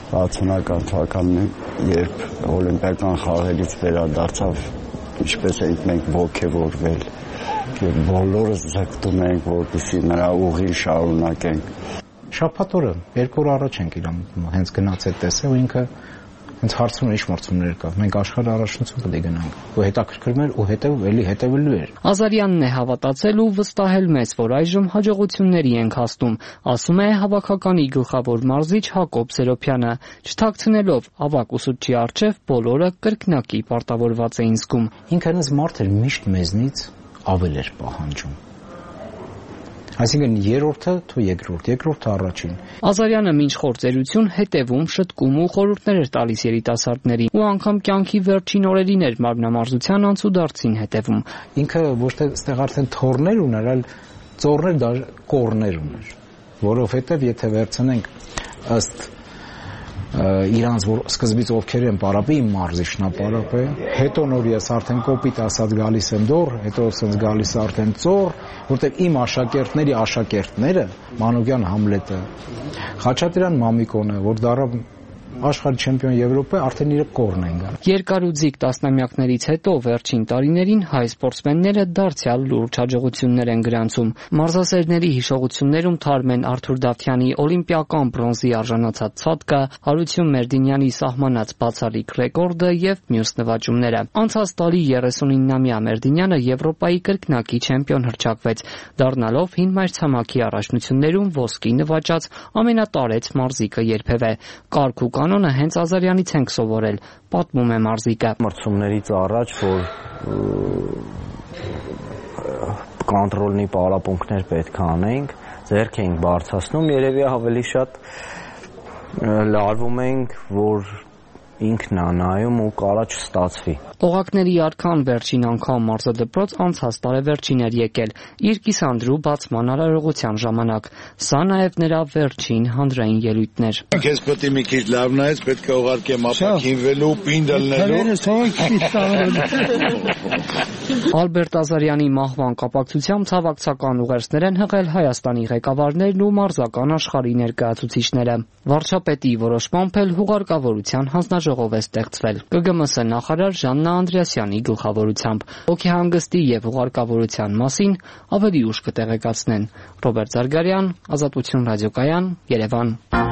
հացունական թվականին, երբ օլիմպիական խաղերից վերադարձավ, ինչպես ենք մենք ոգևորվել եւ բոլորս ձգտում ենք, որպեսզի նրա ուղին շարունակենք։ Շաբաթ օրը երկու օր առաջ ենք իրան հենց գնաց այդ տեսել ու ինքը հենց հարցնում էր, ինչ մրցումներ կա։ Մենք աշխարհ առաջնություն պետք է գնանք։ Ու հետաքրքրում էր ու հետև էլի հետևելու էր։ Ազարյանն է հավատացել ու վստահել մեզ, որ այժմ հաջողությունների ենք հասնում, ասում է հավաքականի գլխավոր մարզիչ Հակոբ Սերոփյանը, չթաքցնելով ավագ ուսուցչի առջև բոլորը կրկնակի պարտավորված էին զգում։ Ինքը հենց մարդ էր, միշտ մեզնից ավել էր պահանջում։ Այսինքն երրորդը թու երկրորդ, երկրորդը առաջին։ Ազարյանը մինչ խորձերություն հետևում, շտկում ու խորհուրդներ էր տալիս երիտասարդներին ու անգամ կյանքի վերջին օրերին էր մարմնամարզության անցուդարձին հետևում։ Ինքը ոչ թե այստեղ արդեն թորներ ուներ, այլ ծորներ, դա կորներ ուներ, որովհետև եթե վերցնենք ըստ իրանց որ սկզբից ովքեր են պարապի իմ մարզիչն է պարապե, հետո նոր ես արդեն կոպիտ ասած գալիս եմ դոր, հետո ասած գալիս արդեն ծոր, որտեղ իմ աշակերտների աշակերտները Մանուկյան Համլետը, Խաչատրյան Մամիկոնը, որ դարավ աշխարհի չեմպիոն Եվրոպա, արդեն իրը կորն են գալ։ Երկարուձիգ տասնամյակներից հետո վերջին տարիներին հայ սպորտսմենները դարձյալ լուրջ հաջողություններ են գրանցում։ Մարզասերների հիշողություններում թարմ են Արթուր Դավթյանի օլիմպիական բրոնզի արժանացած ցածկը, Հարություն Մերդինյանի սահմանած բացառիկ ռեկորդը եւ մյուս նվաճումները։ Անցած տարի երեսունինամյա Մերդինյանը Եվրոպայի կրկնակի չեմպիոն հռչակվեց, դառնալով հին մայրցամաքի առաջնություններում ոսկի նվաճած ամենատարեց մարզիկը երբևէ։ Կարգ ու կանոնը հենց Ազարյանից ենք սովորել, պատմում է մարզիկը։ Մրցումներից առաջ, որ կոնտրոլնի պարապմունքներ պետք է անենք, ձեռք էինք բարձրացնում, երևի ավելի շատ լարվում էինք, որ ինքն է նայում ու կարա չստացվի։ Օղակների արքան վերջին անգամ մարզադպրոց անցած տարեվերջին էր եկել իր կիսանդրու բացման արարողության ժամանակ։ Սա նաև նրա վերջին հանրային ելույթն էր։ Քեզ պետք է մի քիչ լավ նայես, պետք է ուղարկեմ ապակինվելու, պինդ ելնելու։ Ալբերտ Ազարյանի մահվան կապակցությամբ ցավակցական ուղերձներ են հղել Հայաստանի ղեկավարներն ու մարզական աշխարհի ներկայացուցիչները։ Վարչապետի որոշմամբ էլ հուղարկավորության հանձնաժողով է ստեղծվել։ Կ Գ M S նախարար Ժաննա Անդրեասյանի գլխավորությամբ։ Հոգեհանգստի եւ ուղարկավորության մասին ավելի ուշ կտեղեկացնեն։ Ռոբերտ Զարգարյան, Ազատություն ռադիոկայան, Երևան։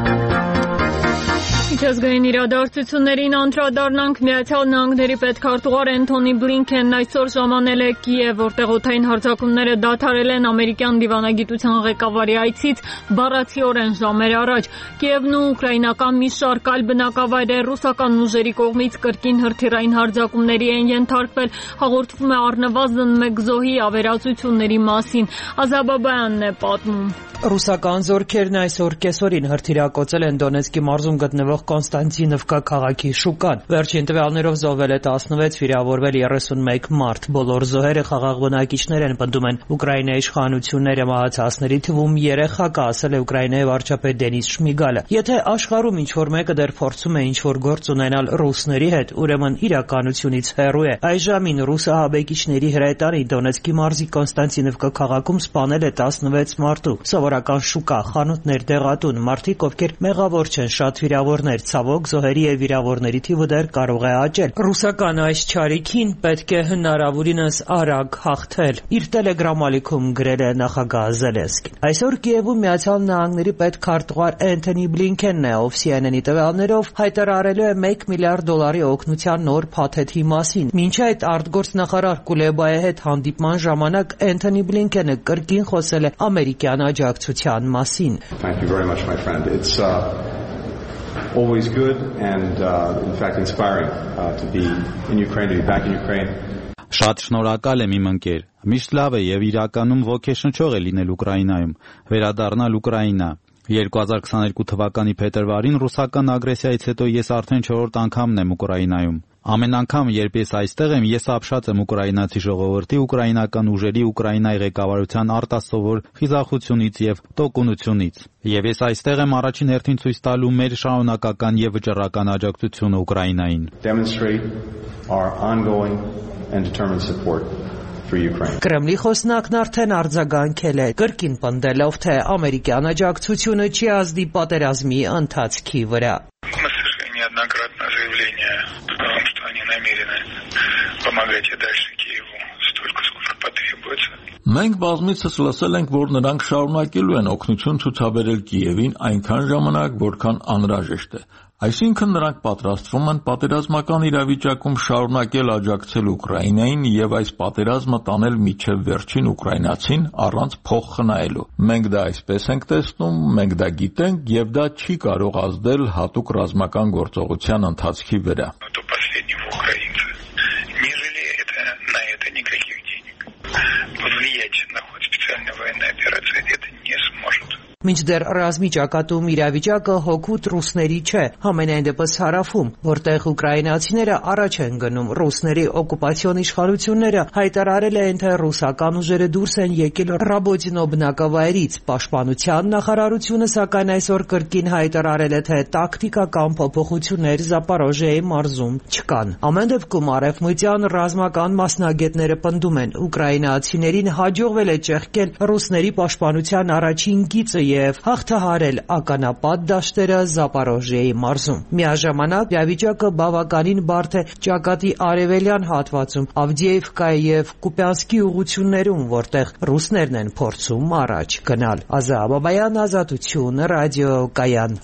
Միջազգային իրադարձություններին անդրադառնանք։ Միացյալ Նահանգների պետքարտուղար Էնթոնի Բլինքենն այսօր ժամանել է Կիև, որտեղ օդային հարձակումները դադարել են ամերիկյան դիվանագիտության ղեկավարի այցից բառացիորեն ժամեր առաջ։ Կիևն ու ուկրաինական մի շարք այլ բնակավայրեր ռուսական ուժերի կողմից կրկին հրթիռային հարձակումների են ենթարկվել, հաղորդվում է առնվազն մեկ զոհի ավերածությունների մասին։ Ազաբաբայանն է պատմում։ Ռուսական զորքերն այսօր կեսօրին հրթիռակոծել են Դոնեցկի մարզում գտնվող Կոնստանտինովկա քաղաքի շուկան։ Վերջին տվյալներով զոհվել է տասնվեց, վիրավորվել երեսունմեկ մարդ։ Բոլոր զոհերը խաղաղ բնակիչներ են, պնդում են Ուկրաինայի իշխանությունները։ Մահացածների թվում երեխա կա, ասել է Ուկրաինայի վարչապետ Դենիս Շմիգալը։ Եթե աշխարհում ինչ-որ մեկը դեռ փորձում է ինչ-որ գործ ունենալ ռուսների հետ, ուրեմն իրականությունից հեռու է։ Այժմին ռուս ահաբեկիչների հրետանի Դոնեցկի մարզի Կոնստանտինովկա քաղաքում սպանել է տասնվեց մարդու։ Սովորական շուկա, խանութներ, դեղատուն, մարդիկ, ովքեր մեղավոր չեն, շատ վիրավորներ, ցավոք զոհերի եւ վիրավորների թիվը դեռ կարող է աճել։ Ռուսական այս չարիքին պետք է հնարավորինս արագ հաղթել, իր Telegram ալիքում գրել է նախագահ Զելենսկին։ Այսօր Կիևում Միացյալ Նահանգների պետքարտուղար Էնթոնի Բլինքենն է, ով C N N-ի տվյալներով հայտարարելու է մեկ միլիարդ դոլարի օգնության նոր փաթեթի մասին։ Մինչ այդ արտգործնախարար Կուլեբայի հետ հանդիպման ժամանակ Էնթոնի Բլինքենը կրկին խոսել է ամերիկյան աջակցության մասին։ Thank you very much, my friend. It's uh, always good and uh, in fact inspiring uh, to be in Ukraine, to be back in Ukraine. Շատ շնորհակալ եմ իմ ընկեր։ Միշտ լավ է եւ իրականում ոգեշնչող է լինել Ուկրաինայում, վերադառնալ Ուկրաինա։ երկու հազար քսաներկու թվականի փետրվարին ռուսական ագրեսիայից հետո ես արդեն չորրորդ անգամն եմ Ուկրաինայում։ Ամեն անգամ, երբ ես այստեղ եմ, ես ապշած եմ ուկրաինացի ժողովրդի, ուկրաինական ուժերի, Ուկրաինայի ղեկավարության արտասովոր խիզախությունից եւ տոկունությունից։ Եվ ես այստեղ եմ առաջին հերթին ցույց տալու մեր շարունակական եւ վճռական աջակցությունը Ուկրաինային։ Demonstrate our ongoing and determined support for Ukraine. Կրեմլի խոսնակն արդեն արձագանքել է, կրկին պնդելով, թե ամերիկյան աջակցությունը չի ազդի պատերազմի ընթացքի վրա։ неоднократно заявления о том, что они намерены помогать и дальше Киеву столько, сколько потребуется. Մենք բազմիցս լսել ենք, որ նրանք շարունակելու են օգնություն ցուցաբերել Կիևին այնքան ժամանակ, որքան անհրաժեշտ է։ Այսինքն նրանք պատրաստվում են պատերազմական իրավիճակում շարունակել աջակցել Ուկրաինային եւ այս պատերազմը տանել մինչեւ վերջին ուկրաինացին առանց փող խնայելու։ Մենք դա այսպես ենք տեսնում, մենք դա գիտենք եւ դա չի կարող ազդել հատուկ ռազմական գործողության ընթացքի վրա։ Повлиять на ход специальной военной операции это не сможет. Մինչդեռ ռազմի ճակատում իրավիճակը հօգուտ ռուսների չէ, համենայն դեպս հարավում, որտեղ ուկրաինացիները առաջ են գնում, ռուսների օկուպացիոն իշխանությունները հայտարարել են, թե ռուսական ուժերը դուրս են եկել Ռաբոտինո բնակավայրից, պաշտպանության նախարարությունը սակայն այսօր կրկին հայտարարել է, թե տակտիկական փոփոխություններ Զապորոժիայի մարզում չկան։ Ամեն դեպքում արևմտյան ռազմական մասնագետները պնդում են, ուկրաինացիներին հաջողվել է ճեղքել ռուսների պաշտպանության առաջին գիծը եւ հաղթահարել ականապատ դաշտերը Զապորոժիայի մարզում։ Միաժամանակ իրավիճակը բավականին բարդ է ճակատի արևելյան հատվածում, Ավդիևկայի եւ Կուպյանսկի ուղություններում, որտեղ ռուսներն են փորձում առաջ գնալ։ Ազա Բաբայան, Ազատություն, ռադիո Կայան։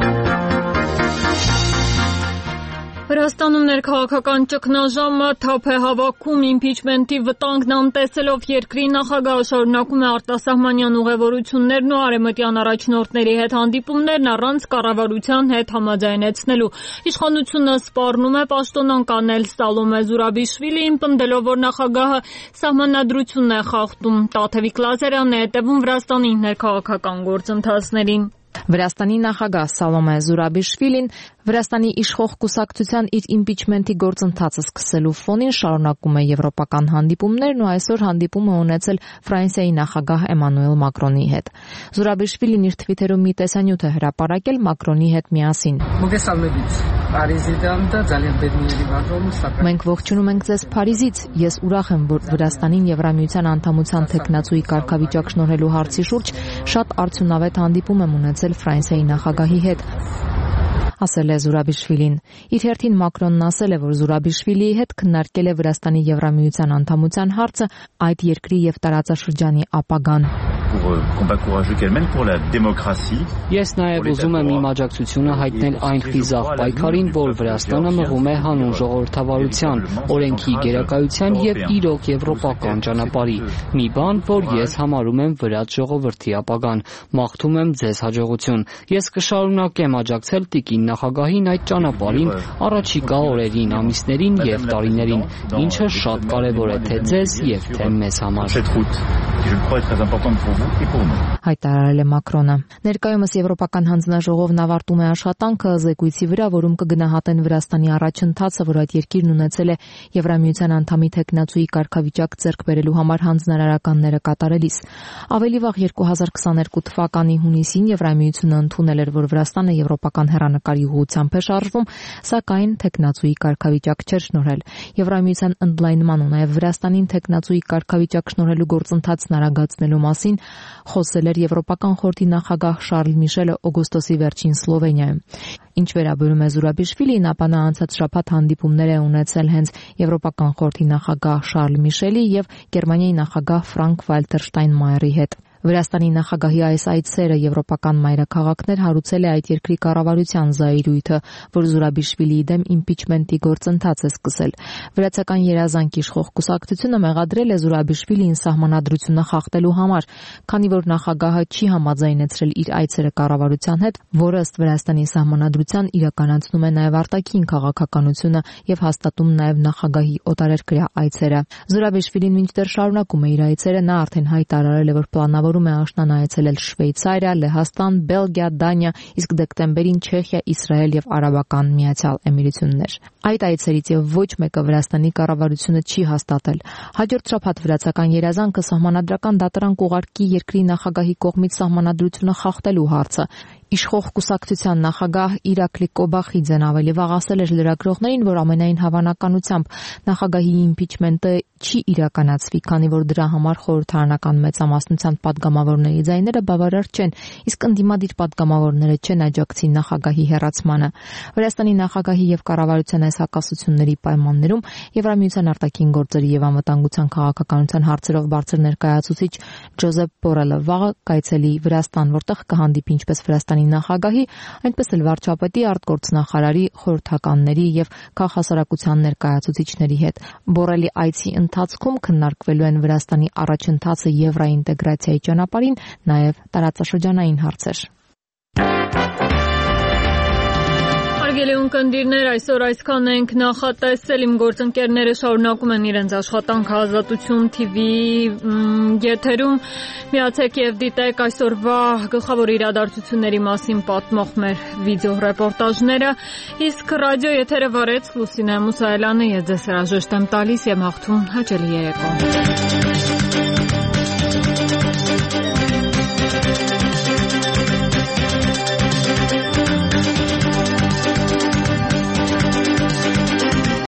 Վրաստանում ներքաղաքական ճգնաժամը թափ է հավաքում իմպիչմենտի վտանգն անտեսելով երկրի նախագահը շարունակում է արտասահմանյան ուղևորություններն ու արևմտյան առաջնորդների հետ հանդիպումներն առանց կառավարության հետ համաձայնեցնելու։ Իշխանությունը սպառնում է պաշտոնանկ Սալոմե Զուրաբիշվիլիին, պնդելով, որ նախագահը սահմանադրությունն է խախտում։ Տաթևիկ Լազարյանն է հետևում Վրաստանի ներքաղաքական գործընթացներին։ Վրաստանի նախագահ Սալոմե Զուրաբիշվիլին Վրաստանի իշխող կուսակցության իր իմպիչմենտի գործընթացը սկսելու ֆոնին շարունակում է եվրոպական հանդիպումներն ու այսօր հանդիպում է ունեցել Ֆրանսիայի նախագահ Էմանուել Մակրոնի հետ։ Զուրաբիշվիլին իր թվիթերում մի տեսանյութ է հրապարակել Մակրոնի հետ միասին։ Մենք ողջունում ենք ձեզ Փարիզից։ Ես ուրախ եմ, որ Վրաստանին Եվրամիության անդամության թեկնածուի կարգավիճակ շնորհելու հարցի շուրջ շատ արդյունավետ հանդիպում եմ ունեցել Ֆրանսիայի նախագահի հետ, ասել է Զուրաբիշվիլին։ Իր հերթին Մակրոնն ասել է, որ Զուրաբիշվիլիի հետ քննարկել է Վրաստանի Եվրամիության անդամության հարցը, այդ երկրի եւ տարածաշրջանի ապագան։ Ես նաև ուզում եմ իմ աջակցությունը հայտնել այն խիզախ պայքարին, որ Վրաստանը մղում է հանուն ժողովրդավարության, օրենքի գերակայության եւ իրոք եվրոպական ճանապարհի։ Մի բան, որ ես համարում եմ վրաց ժողովրդի ապագան։ Մաղթում եմ ձեզ հաջողություն։ Ես կշարունակեմ աջակցել տիկին նախագահին այդ ճանապարհին առաջիկա օրերին, ամիսներին եւ տարիներին, ինչը շատ կարեւոր է թե ձեզ եւ թե մեզ համար։ Հայտարարել է Մակրոնը։ Ներկայումս Եվրոպական հանձնաժողովն ավարտում է աշխատանքը զեկույցի վրա, որում կգնահատեն Վրաստանի առաջընթացը, որ այդ երկիրն ունեցել է Եվրամիության անդամի թեկնածուի կարգավիճակ ձեռք բերելու համար հանձնարարականները կատարելիս։ Ավելի վաղ երկու հազար քսաներկու թվականի հունիսին Եվրամիությունը ընդունել էր, որ Վրաստանը եվրոպական հեռանկարի ուղղությամբ է շարժվում, սակայն թեկնածուի կարգավիճակ չէր շնորհել։ Եվրամիության ընդլայնման ու նաև Վրաստանին թեկնածուի կարգավիճակ շնորհելու գործընթացն արագացնելու մասին խոսել էր Եվրոպական խորհրդի նախագահ Շարլ Միշելը օգոստոսի վերջին Սլովենիայում։ Ինչ վերաբերում է Զուրաբիշվիլիին, ապա նա անցած շաբաթ հանդիպումներ է ունեցել հենց Եվրոպական խորհրդի նախագահ Շարլ Միշելի եւ Գերմանիայի նախագահ Ֆրանկ Վալտեր Շտայնմայերի հետ։ Վրաստանի նախագահի այս այցերը եվրոպական մայրաքաղաքներ հարուցել է այդ երկրի կառավարության զայրույթը, որ Զուրաբիշվիլիի դեմ իմպիչմենտի գործընթաց է սկսել։ Վրացական երազանք իշխող կուսակցությունը մեղադրել է Զուրաբիշվիլիին սահմանադրությունը խախտելու համար, քանի որ նախագահը չի համաձայնեցրել իր այցերը կառավարության հետ, որը ըստ Վրաստանի սահմանադրության իրականացնում է նաև արտաքին քաղաքականությունը եւ հաստատում նաև նախագահի օտարերկրյա այցերը։ Զուրաբիշվիլին մինչդեռ շարունակում է իր այցերը, նա արդեն հայտարարել է, որ պլանավոր է աշնան այցելել Շվեյցարիա, Լեհաստան, Բելգիա, Դանիա, իսկ դեկտեմբերին Չեխիա, Իսրայել եւ Արաբական Միացյալ Էմիրություններ։ Այդ այցերից եւ ոչ մեկը Վրաստանի կառավարությունը չի հաստատել։ Հաջորդ շաբաթ վրացական երազանքը սահմանադրական դատարան կուղարկի երկրի նախագահի կողմից սահմանադրությունը խախտելու հարցը։ Իշխող կուսակցության նախագահ Իրակլի Կոբախիձեն ավելի վաղ ասել էր լրագրողներին, որ ամենայն հավանականությամբ նախագահի իմպիչմենտը չի իրականացվի, քանի որ դրա համար խորհրդարանական մեծամասնության падգամավորների ձայները բավարար չեն, իսկ ընդդիմադիր падգամավորները չեն աջակցի նախագահի հեռացմանը։ Վրաստանի նախագահի եւ կառավարության այս հակասությունների պայմաններում Եվրամիության արտաքին գործերի եւ անվտանգության քաղաքականության հարցերով բարձր ներկայացուցիչ Ջոզեփ Բորելը վաղը կայցելի Վրաստան, որտեղ կհանդիպի ինչպես Վրաստանի նախագահի, այնպես էլ վարչապետի, արտգործնախարարի, խորհրդականների եւ քաղաքասարակության ներկայացուցիչների հետ։ Բորելի այցի ընթացքում քննարկվելու են Վրաստանի առաջընթացը եվրոինտեգրացիայի ճանապարհին, նաեւ տարածաշրջանային հարցեր։ Հարգելի ունկնդիրներ, այսօր այսքան ենք նախատեսել, իմ գործընկերները շարունակում են իրենց աշխատանքը Ազատություն թիվի եթերում, միացեք եւ դիտեք այսօրվա գլխավոր իրադարձությունների մասին պատմող մեր վիդեո ռեպորտաժները, իսկ ռադիո եթերը վարեց Լուսինե Մուսայելյանը, ես ձեզ հրաժեշտ եմ տալիս եւ հաղթում հաճելի երեկո։